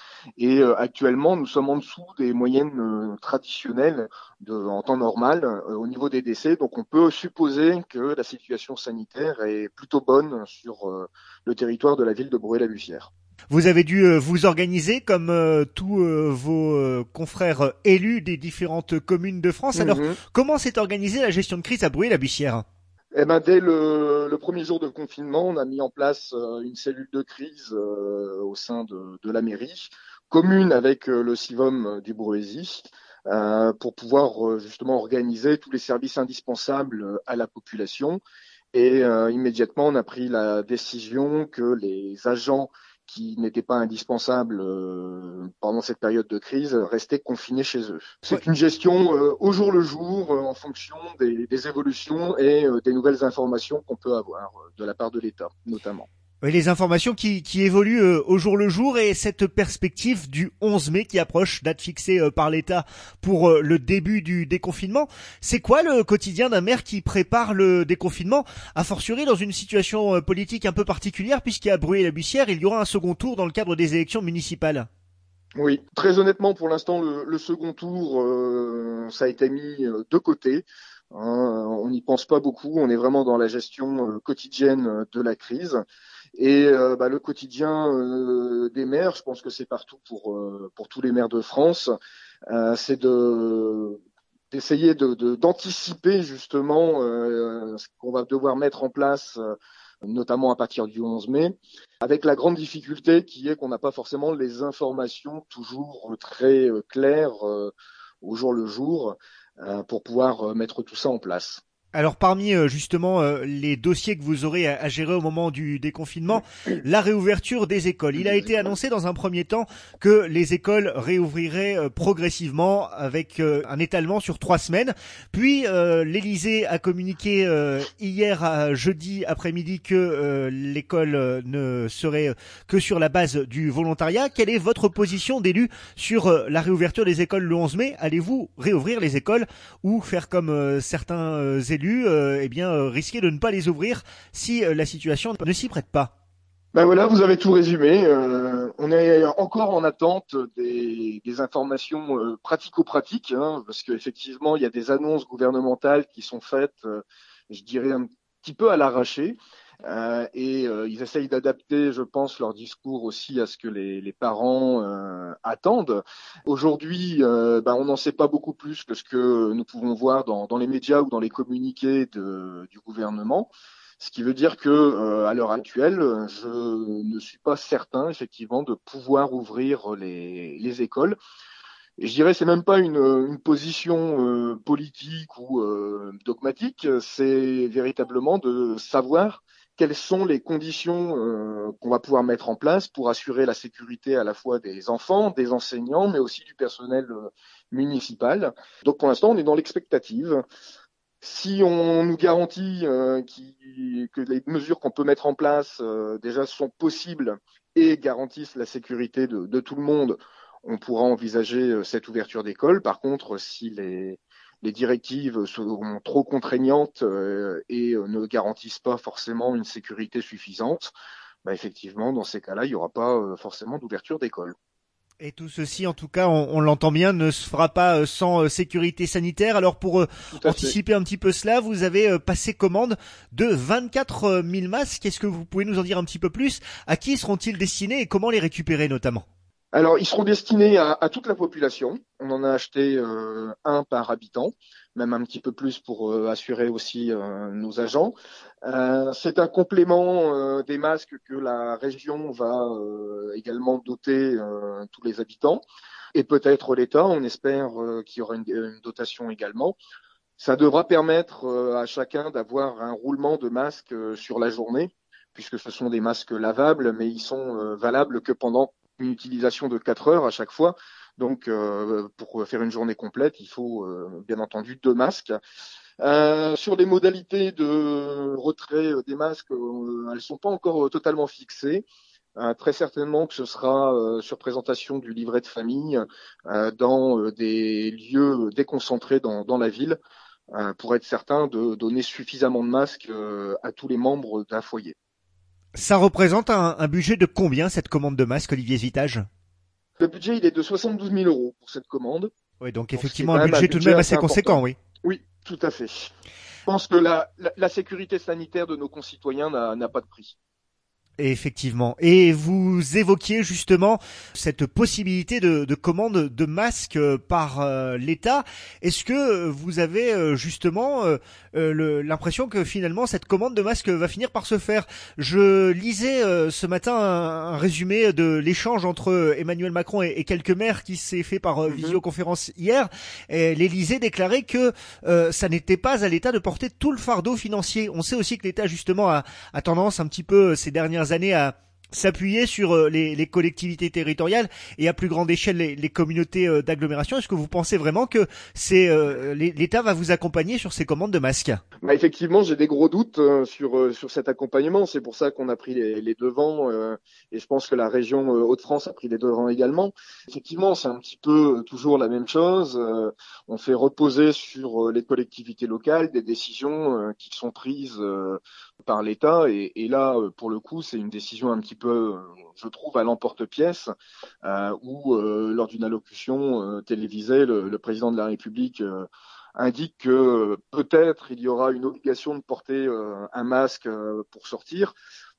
Et euh, actuellement, nous sommes en dessous des moyennes euh, traditionnelles de, en temps normal euh, au niveau des décès. Donc, on peut supposer que la situation sanitaire est plutôt bonne sur euh, le territoire de la ville de Bruay-la-Bussière. Vous avez dû euh, vous organiser comme euh, tous euh, vos euh, confrères euh, élus des différentes communes de France. Alors, Mm-hmm. comment s'est organisée la gestion de crise à Bruay-la-Bussière ? Eh ben, dès le, le premier jour de confinement, on a mis en place euh, une cellule de crise euh, au sein de, de la mairie, commune avec euh, le CIVOM du Bruaisis, euh, pour pouvoir euh, justement organiser tous les services indispensables euh, à la population. Et euh, immédiatement, on a pris la décision que les agents qui n'étaient pas indispensables euh, pendant cette période de crise restaient confinés chez eux. C'est une gestion euh, au jour le jour, euh, en fonction des, des évolutions et euh, des nouvelles informations qu'on peut avoir euh, de la part de l'État, notamment. Oui, les informations qui, qui évoluent euh, au jour le jour et cette perspective du onze mai qui approche, date fixée euh, par l'État pour euh, le début du déconfinement. C'est quoi le quotidien d'un maire qui prépare le déconfinement, a fortiori dans une situation euh, politique un peu particulière puisqu'à Bruay-la-Bussière, il y aura un second tour dans le cadre des élections municipales? Oui, très honnêtement, pour l'instant, le, le second tour, euh, ça a été mis euh, de côté. Hein, on n'y pense pas beaucoup, on est vraiment dans la gestion euh, quotidienne de la crise. Et euh, bah, le quotidien euh, des maires, je pense que c'est partout pour euh, pour tous les maires de France, euh, c'est de d'essayer de, de d'anticiper justement euh, ce qu'on va devoir mettre en place, euh, notamment à partir du onze mai, avec la grande difficulté qui est qu'on n'a pas forcément les informations toujours très euh, claires euh, au jour le jour euh, pour pouvoir euh, mettre tout ça en place. Alors parmi euh, justement euh, les dossiers que vous aurez à, à gérer au moment du déconfinement, la réouverture des écoles. Il a été annoncé dans un premier temps que les écoles réouvriraient euh, progressivement avec euh, un étalement sur trois semaines. Puis euh, l'Élysée a communiqué euh, hier à jeudi après-midi que euh, l'école euh, ne serait que sur la base du volontariat. Quelle est votre position d'élu sur euh, la réouverture des écoles le onze mai? Allez-vous réouvrir les écoles ou faire comme euh, certains euh, élus Euh, eh bien, euh, risquer de ne pas les ouvrir si euh, la situation ne s'y prête pas? Ben voilà, vous avez tout résumé. Euh, on est encore en attente des, des informations euh, pratico-pratiques, hein, parce qu'effectivement, il y a des annonces gouvernementales qui sont faites, euh, je dirais, un petit peu à l'arraché. Euh, et euh, ils essayent d'adapter, je pense, leur discours aussi à ce que les, les parents euh, attendent. Aujourd'hui, euh, ben, on n'en sait pas beaucoup plus que ce que nous pouvons voir dans, dans les médias ou dans les communiqués de, du gouvernement. Ce qui veut dire que, euh, à l'heure actuelle, je ne suis pas certain, effectivement, de pouvoir ouvrir les, les écoles. Et je dirais, c'est même pas une, une position euh, politique ou euh, dogmatique, c'est véritablement de savoir quelles sont les conditions euh, qu'on va pouvoir mettre en place pour assurer la sécurité à la fois des enfants, des enseignants, mais aussi du personnel euh, municipal. Donc pour l'instant, on est dans l'expectative. Si on nous garantit euh, qui, que les mesures qu'on peut mettre en place euh, déjà sont possibles et garantissent la sécurité de, de tout le monde, on pourra envisager euh, cette ouverture d'école. Par contre, si les, les directives sont trop contraignantes euh, et euh, ne garantissent pas forcément une sécurité suffisante, bah effectivement, dans ces cas-là, il n'y aura pas euh, forcément d'ouverture d'école. Et tout ceci, en tout cas, on, on l'entend bien, ne se fera pas euh, sans euh, sécurité sanitaire. Alors pour euh, anticiper un petit peu cela, vous avez euh, passé commande de vingt-quatre mille masques. Est-ce que vous pouvez nous en dire un petit peu plus? À qui seront-ils destinés et comment les récupérer notamment? Alors, ils seront destinés à, à toute la population. On en a acheté euh, un par habitant, même un petit peu plus pour euh, assurer aussi euh, nos agents. Euh, c'est un complément euh, des masques que la région va euh, également doter euh, tous les habitants. Et peut-être l'État, on espère euh, qu'il y aura une, une dotation également. Ça devra permettre euh, à chacun d'avoir un roulement de masques euh, sur la journée, puisque ce sont des masques lavables, mais ils sont euh, valables que pendant une utilisation de quatre heures à chaque fois. Donc, euh, pour faire une journée complète, il faut euh, bien entendu deux masques. Euh, sur les modalités de retrait des masques, euh, elles sont pas encore totalement fixées. Euh, très certainement que ce sera euh, sur présentation du livret de famille euh, dans euh, des lieux déconcentrés dans, dans la ville euh, pour être certain de donner suffisamment de masques euh, à tous les membres d'un foyer. Ça représente un, un budget de combien cette commande de masques, Olivier Zitage? Le budget, il est de soixante-douze mille euros pour cette commande. Oui, donc, donc effectivement un budget, un budget tout de même assez, assez conséquent, oui. Oui, tout à fait. Je pense que la, la, la sécurité sanitaire de nos concitoyens n'a, n'a pas de prix. Effectivement. Et vous évoquiez justement cette possibilité de, de commande de masques par euh, l'État. Est-ce que vous avez euh, justement euh, le, l'impression que finalement cette commande de masques va finir par se faire? Je lisais euh, ce matin un, un résumé de l'échange entre Emmanuel Macron et, et quelques maires qui s'est fait par euh, mm-hmm. visioconférence hier. Et l'Élysée déclarait que euh, ça n'était pas à l'État de porter tout le fardeau financier. On sait aussi que l'État justement a, a tendance un petit peu ces dernières années à s'appuyer sur les, les collectivités territoriales et à plus grande échelle les, les communautés d'agglomération. Est-ce que vous pensez vraiment que c'est euh, l'État va vous accompagner sur ces commandes de masques? Bah effectivement, j'ai des gros doutes euh, sur euh, sur cet accompagnement. C'est pour ça qu'on a pris les, les devants euh, et je pense que la région euh, Hauts-de-France a pris les devants également. Effectivement, c'est un petit peu euh, toujours la même chose. Euh, on fait reposer sur euh, les collectivités locales des décisions euh, qui sont prises euh, par l'État et, et là, euh, pour le coup, c'est une décision un petit peu, euh, je trouve, à l'emporte-pièce euh, où euh, lors d'une allocution euh, télévisée, le, le président de la République euh, indique que euh, peut-être il y aura une obligation de porter euh, un masque euh, pour sortir.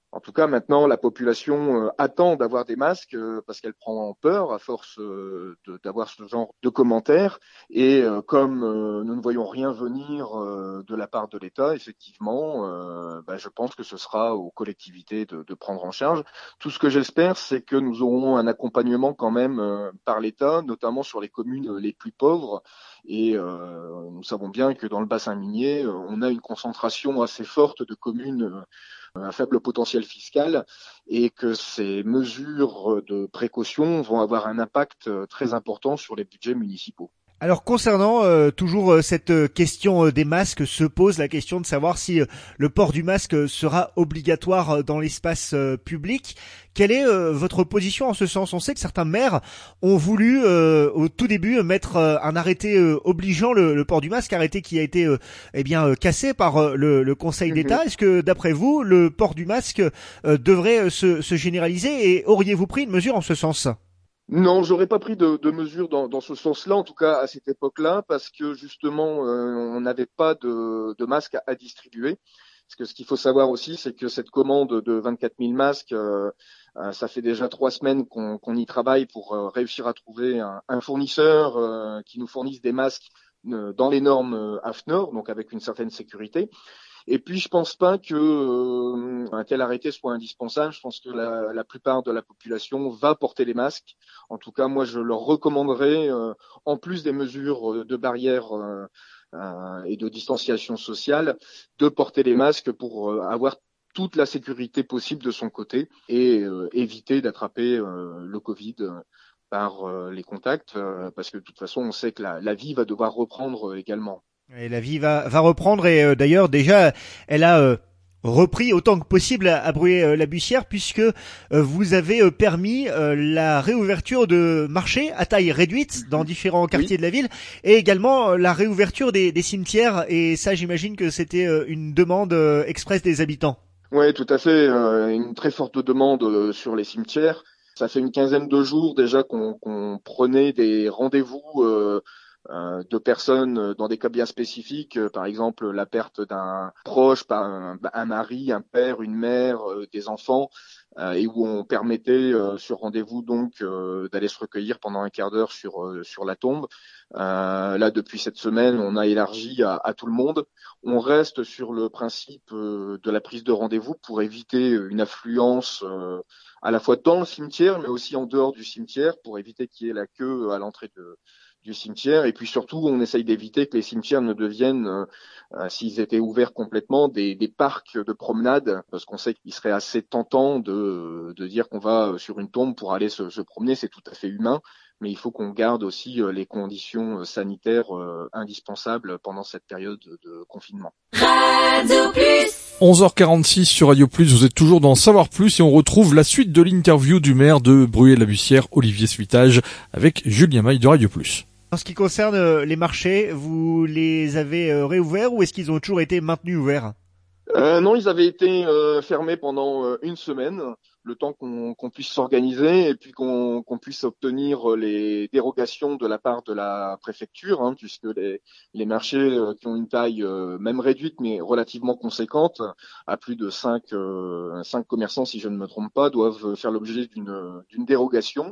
En tout cas, maintenant, la population euh, attend d'avoir des masques euh, parce qu'elle prend peur à force euh, de, d'avoir ce genre de commentaires. Et euh, comme euh, nous ne voyons rien venir euh, de la part de l'État, effectivement, euh, bah, je pense que ce sera aux collectivités de, de prendre en charge. Tout ce que j'espère, c'est que nous aurons un accompagnement quand même euh, par l'État, notamment sur les communes les plus pauvres. Et euh, nous savons bien que dans le bassin minier, euh, on a une concentration assez forte de communes euh, un faible potentiel fiscal et que ces mesures de précaution vont avoir un impact très important sur les budgets municipaux. Alors concernant euh, toujours euh, cette euh, question euh, des masques, se pose la question de savoir si euh, le port du masque sera obligatoire euh, dans l'espace euh, public. Quelle est euh, votre position en ce sens? On sait que certains maires ont voulu euh, au tout début mettre euh, un arrêté euh, obligeant le, le port du masque, arrêté qui a été euh, eh bien euh, cassé par euh, le, le Conseil d'État. Est-ce que d'après vous, le port du masque euh, devrait euh, se, se généraliser et auriez-vous pris une mesure en ce sens? Non, j'aurais pas pris de, de mesures dans, dans ce sens-là, en tout cas à cette époque-là, parce que justement, euh, on n'avait pas de, de masques à, à distribuer. Parce que ce qu'il faut savoir aussi, c'est que cette commande de vingt-quatre mille masques, euh, euh, ça fait déjà trois semaines qu'on, qu'on y travaille pour euh, réussir à trouver un, un fournisseur euh, qui nous fournisse des masques euh, dans les normes euh, A F N O R, donc avec une certaine sécurité. Et puis, je pense pas que euh, un tel arrêté soit indispensable. Je pense que la, la plupart de la population va porter les masques. En tout cas, moi, je leur recommanderais, euh, en plus des mesures de barrière euh, euh, et de distanciation sociale, de porter les masques pour euh, avoir toute la sécurité possible de son côté et euh, éviter d'attraper euh, le Covid euh, par euh, les contacts, euh, parce que de toute façon, on sait que la, la vie va devoir reprendre euh, également. Et la vie va, va reprendre et euh, d'ailleurs déjà elle a euh, repris autant que possible à, à Bruyères-la-Bussière puisque euh, vous avez euh, permis euh, la réouverture de marchés à taille réduite dans différents quartiers oui. de la ville et également euh, la réouverture des, des cimetières et ça j'imagine que c'était euh, une demande euh, express des habitants. Oui, tout à fait, euh, une très forte demande euh, sur les cimetières. Ça fait une quinzaine de jours déjà qu'on, qu'on prenait des rendez-vous euh, Euh, de personnes dans des cas bien spécifiques, euh, par exemple la perte d'un proche, par un, un mari, un père, une mère, euh, des enfants, euh, et où on permettait euh, sur rendez-vous donc euh, d'aller se recueillir pendant un quart d'heure sur euh, sur la tombe. Euh, là, depuis cette semaine, on a élargi à, à tout le monde. On reste sur le principe euh, de la prise de rendez-vous pour éviter une affluence euh, à la fois dans le cimetière, mais aussi en dehors du cimetière, pour éviter qu'il y ait la queue à l'entrée de du cimetière, et puis surtout on essaye d'éviter que les cimetières ne deviennent, euh, s'ils étaient ouverts complètement, des, des parcs de promenade, parce qu'on sait qu'il serait assez tentant de, de dire qu'on va sur une tombe pour aller se, se promener, c'est tout à fait humain, mais il faut qu'on garde aussi les conditions sanitaires euh, indispensables pendant cette période de confinement. Radio Plus onze heures quarante-six sur Radio Plus, vous êtes toujours dans Savoir Plus et on retrouve la suite de l'interview du maire de Bruyères-la-Bussière, Olivier Suitage, avec Julien Maille de Radio Plus. En ce qui concerne les marchés, vous les avez réouverts ou est-ce qu'ils ont toujours été maintenus ouverts ? euh, Non, ils avaient été euh, fermés pendant euh, une semaine, le temps qu'on, qu'on puisse s'organiser et puis qu'on, qu'on puisse obtenir les dérogations de la part de la préfecture, hein, puisque les, les marchés euh, qui ont une taille euh, même réduite mais relativement conséquente, à plus de cinq, euh, cinq commerçants si je ne me trompe pas, doivent faire l'objet d'une, d'une dérogation.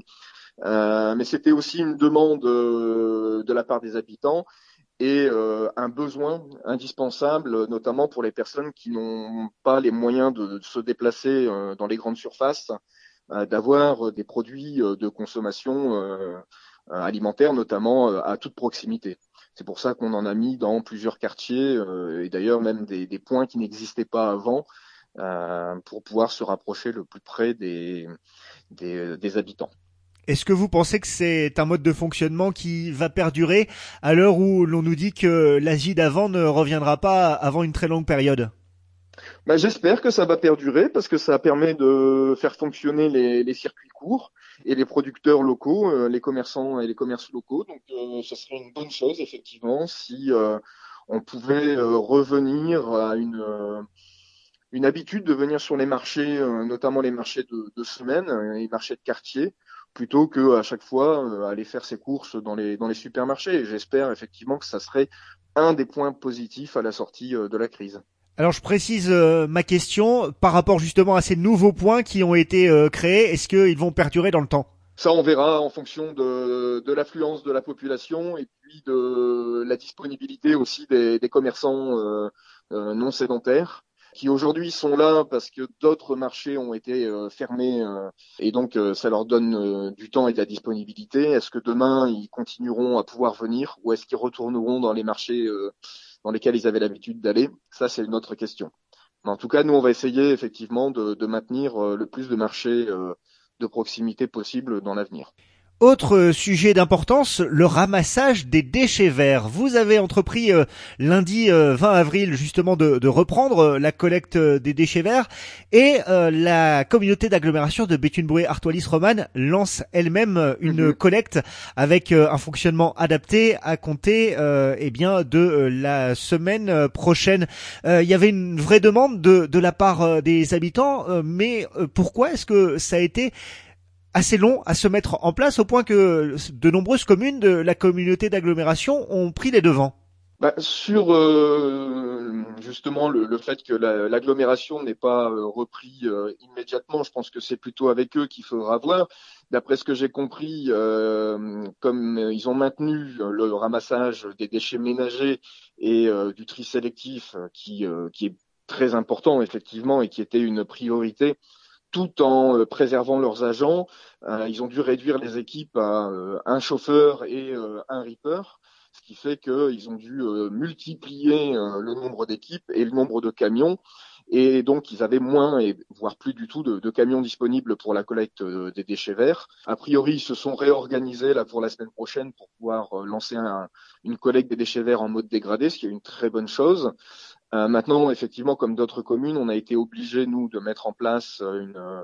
Euh, mais c'était aussi une demande euh, de la part des habitants et euh, un besoin indispensable, notamment pour les personnes qui n'ont pas les moyens de, de se déplacer euh, dans les grandes surfaces, euh, d'avoir des produits de consommation euh, alimentaire, notamment euh, à toute proximité. C'est pour ça qu'on en a mis dans plusieurs quartiers euh, et d'ailleurs même des, des points qui n'existaient pas avant euh, pour pouvoir se rapprocher le plus près des, des, des habitants. Est-ce que vous pensez que c'est un mode de fonctionnement qui va perdurer à l'heure où l'on nous dit que l'Asie d'avant ne reviendra pas avant une très longue période ? Ben, j'espère que ça va perdurer parce que ça permet de faire fonctionner les, les circuits courts et les producteurs locaux, euh, les commerçants et les commerces locaux. Donc euh, ce serait une bonne chose effectivement si euh, on pouvait euh, revenir à une... Euh, une habitude de venir sur les marchés, euh, notamment les marchés de, de semaine, euh, les marchés de quartier, plutôt que à chaque fois euh, aller faire ses courses dans les dans les supermarchés. Et j'espère effectivement que ça serait un des points positifs à la sortie euh, de la crise. Alors je précise euh, ma question par rapport justement à ces nouveaux points qui ont été euh, créés. Est-ce qu'ils vont perdurer dans le temps ? Ça, on verra en fonction de, de l'affluence de la population et puis de la disponibilité aussi des, des commerçants euh, euh, non sédentaires qui aujourd'hui sont là parce que d'autres marchés ont été euh, fermés euh, et donc euh, ça leur donne euh, du temps et de la disponibilité. Est-ce que demain ils continueront à pouvoir venir ou est-ce qu'ils retourneront dans les marchés euh, dans lesquels ils avaient l'habitude d'aller ? Ça, c'est une autre question. Mais en tout cas, nous, on va essayer effectivement de, de maintenir euh, le plus de marchés euh, de proximité possible dans l'avenir. Autre sujet d'importance, le ramassage des déchets verts. Vous avez entrepris euh, lundi euh, vingt avril justement de, de reprendre euh, la collecte des déchets verts et euh, la communauté d'agglomération de Béthune-Brouet-Artois-Lys-Romanne lance elle-même euh, une mmh. collecte avec euh, un fonctionnement adapté à compter euh, eh bien de euh, la semaine prochaine. Euh, il y avait une vraie demande de, de la part euh, des habitants, euh, mais euh, pourquoi est-ce que ça a été assez long à se mettre en place au point que de nombreuses communes de la communauté d'agglomération ont pris les devants? Bah, sur euh, justement le, le fait que la, l'agglomération n'ait pas euh, repris euh, immédiatement, je pense que c'est plutôt avec eux qu'il faudra voir. D'après ce que j'ai compris, euh, comme ils ont maintenu le ramassage des déchets ménagers et euh, du tri sélectif, qui, euh, qui est très important effectivement et qui était une priorité, tout en euh, préservant leurs agents, euh, ils ont dû réduire les équipes à euh, un chauffeur et euh, un ripper, ce qui fait qu'ils ont dû euh, multiplier euh, le nombre d'équipes et le nombre de camions, et donc ils avaient moins, et voire plus du tout, de, de camions disponibles pour la collecte euh, des déchets verts. A priori, ils se sont réorganisés là pour la semaine prochaine pour pouvoir euh, lancer un, une collecte des déchets verts en mode dégradé, ce qui est une très bonne chose. Euh, maintenant, effectivement, comme d'autres communes, on a été obligés, nous, de mettre en place une, euh,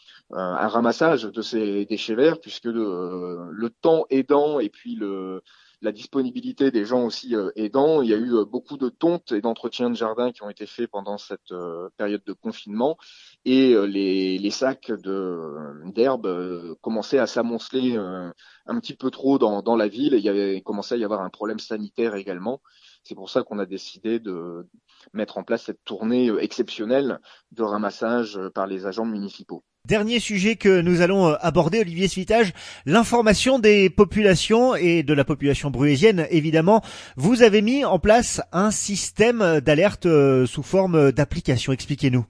un ramassage de ces déchets verts, puisque le, le temps aidant et puis le, la disponibilité des gens aussi euh, aidant, il y a eu euh, beaucoup de tontes et d'entretien de jardin qui ont été faits pendant cette euh, période de confinement, et euh, les, les sacs de, d'herbe euh, commençaient à s'amonceler euh, un petit peu trop dans, dans la ville, et il y avait commençait à y avoir un problème sanitaire également. C'est pour ça qu'on a décidé de mettre en place cette tournée exceptionnelle de ramassage par les agents municipaux. Dernier sujet que nous allons aborder, Olivier Svitage, l'information des populations et de la population bruésienne, évidemment. Vous avez mis en place un système d'alerte sous forme d'application. Expliquez-nous.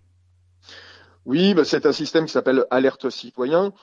Oui, bah c'est un système qui s'appelle Alerte Citoyen.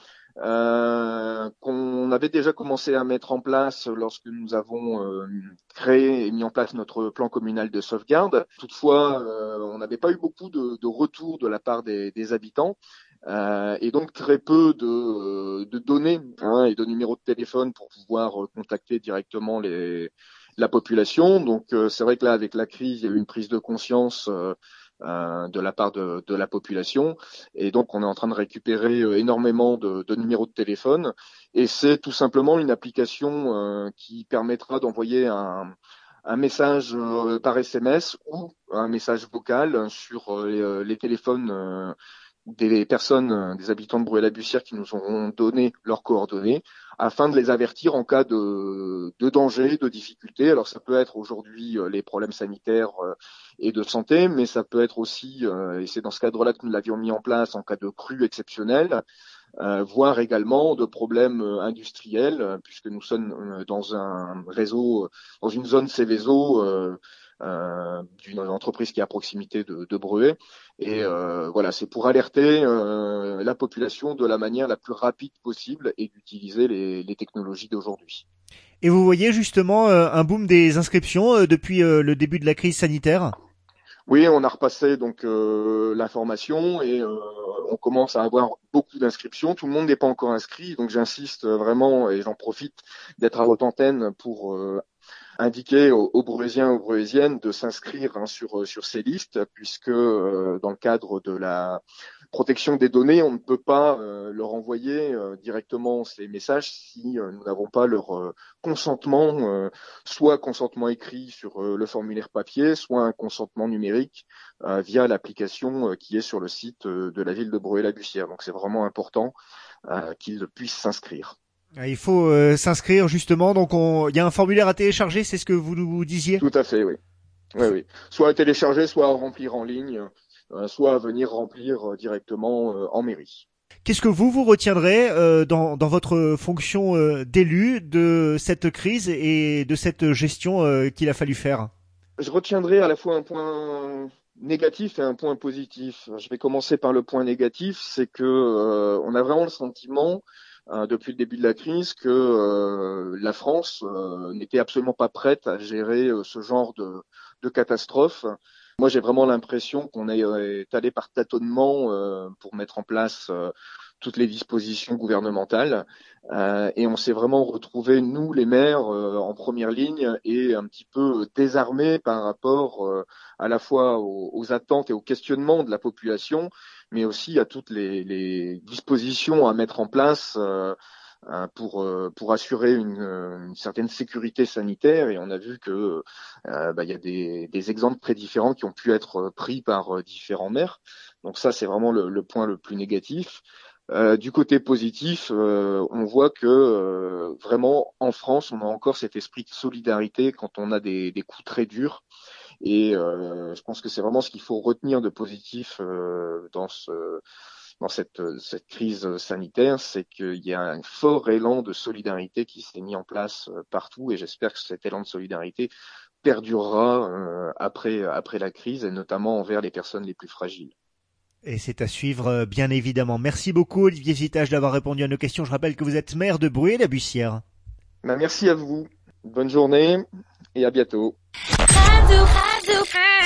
Euh, qu'on avait déjà commencé à mettre en place lorsque nous avons euh, créé et mis en place notre plan communal de sauvegarde. Toutefois, euh, on n'avait pas eu beaucoup de, de retours de la part des, des habitants. Euh, et donc très peu de, de données hein, et de numéros de téléphone pour pouvoir contacter directement les, la population. Donc euh, c'est vrai que là, avec la crise, il y a eu une prise de conscience euh, Euh, de la part de, de la population, et donc on est en train de récupérer euh, énormément de, de numéros de téléphone, et c'est tout simplement une application euh, qui permettra d'envoyer un, un message euh, par S M S ou un message vocal sur euh, les, les téléphones euh, des personnes, euh, des habitants de Brouet-la-Bussière qui nous auront donné leurs coordonnées, afin de les avertir en cas de, de danger, de difficulté. Alors ça peut être aujourd'hui euh, les problèmes sanitaires euh, et de santé, mais ça peut être aussi, euh, et c'est dans ce cadre-là que nous l'avions mis en place, en cas de crue exceptionnelle, euh, voire également de problèmes euh, industriels, euh, puisque nous sommes euh, dans un réseau, euh, dans une zone Céveso, euh, euh, d'une entreprise qui est à proximité de, de Breuet. Et euh, voilà, c'est pour alerter euh, la population de la manière la plus rapide possible et d'utiliser les, les technologies d'aujourd'hui. Et vous voyez justement euh, un boom des inscriptions euh, depuis euh, le début de la crise sanitaire ? Oui, on a repassé donc euh, l'information et euh, on commence à avoir beaucoup d'inscriptions. Tout le monde n'est pas encore inscrit, donc j'insiste vraiment et j'en profite d'être à votre antenne pour euh, indiquer aux, aux Brouésiens, aux Brouésiennes de s'inscrire hein, sur sur ces listes, puisque euh, dans le cadre de la protection des données, on ne peut pas euh, leur envoyer euh, directement ces messages si euh, nous n'avons pas leur euh, consentement, euh, soit consentement écrit sur euh, le formulaire papier, soit un consentement numérique euh, via l'application euh, qui est sur le site euh, de la ville de Brouet-la-Bussière. Donc c'est vraiment important euh, qu'ils puissent s'inscrire. Il faut euh, s'inscrire justement, donc on... il y a un formulaire à télécharger, c'est ce que vous nous disiez ? Tout à fait, oui. Oui, oui. Soit à télécharger, soit à remplir en ligne, euh, soit à venir remplir euh, directement euh, en mairie. Qu'est-ce que vous vous retiendrez euh, dans, dans votre fonction euh, d'élu de cette crise et de cette gestion euh, qu'il a fallu faire? Je retiendrai à la fois un point négatif et un point positif. Je vais commencer par le point négatif, c'est que euh, on a vraiment le sentiment euh, depuis le début de la crise que euh, la France euh, n'était absolument pas prête à gérer euh, ce genre de, de catastrophe. Moi, j'ai vraiment l'impression qu'on est, est allé par tâtonnement euh, pour mettre en place euh, toutes les dispositions gouvernementales euh, et on s'est vraiment retrouvé, nous les maires, euh, en première ligne et un petit peu désarmés par rapport euh, à la fois aux, aux attentes et aux questionnements de la population, mais aussi à toutes les, les dispositions à mettre en place euh, pour pour assurer une, une certaine sécurité sanitaire. Et on a vu que euh, bah, il y a des, des exemples très différents qui ont pu être pris par différents maires. Donc ça, c'est vraiment le, le point le plus négatif. Euh, du côté positif, euh, on voit que euh, vraiment en France, on a encore cet esprit de solidarité quand on a des, des coups très durs. Et euh, je pense que c'est vraiment ce qu'il faut retenir de positif euh, dans ce dans cette cette crise sanitaire, c'est qu'il y a un fort élan de solidarité qui s'est mis en place partout. Et j'espère que cet élan de solidarité perdurera euh, après après la crise, et notamment envers les personnes les plus fragiles. Et c'est à suivre, bien évidemment. Merci beaucoup, Olivier Zitage, d'avoir répondu à nos questions. Je rappelle que vous êtes maire de Bruay-la-Bussière. Ben, merci à vous. Bonne journée et à bientôt. Radio, Radio,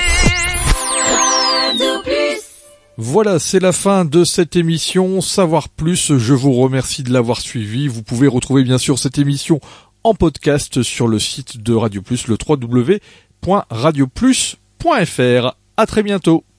Radio Plus. Voilà, c'est la fin de cette émission Savoir Plus. Je vous remercie de l'avoir suivi. Vous pouvez retrouver bien sûr cette émission en podcast sur le site de Radio Plus, le w w w point radio plus point f r. À très bientôt.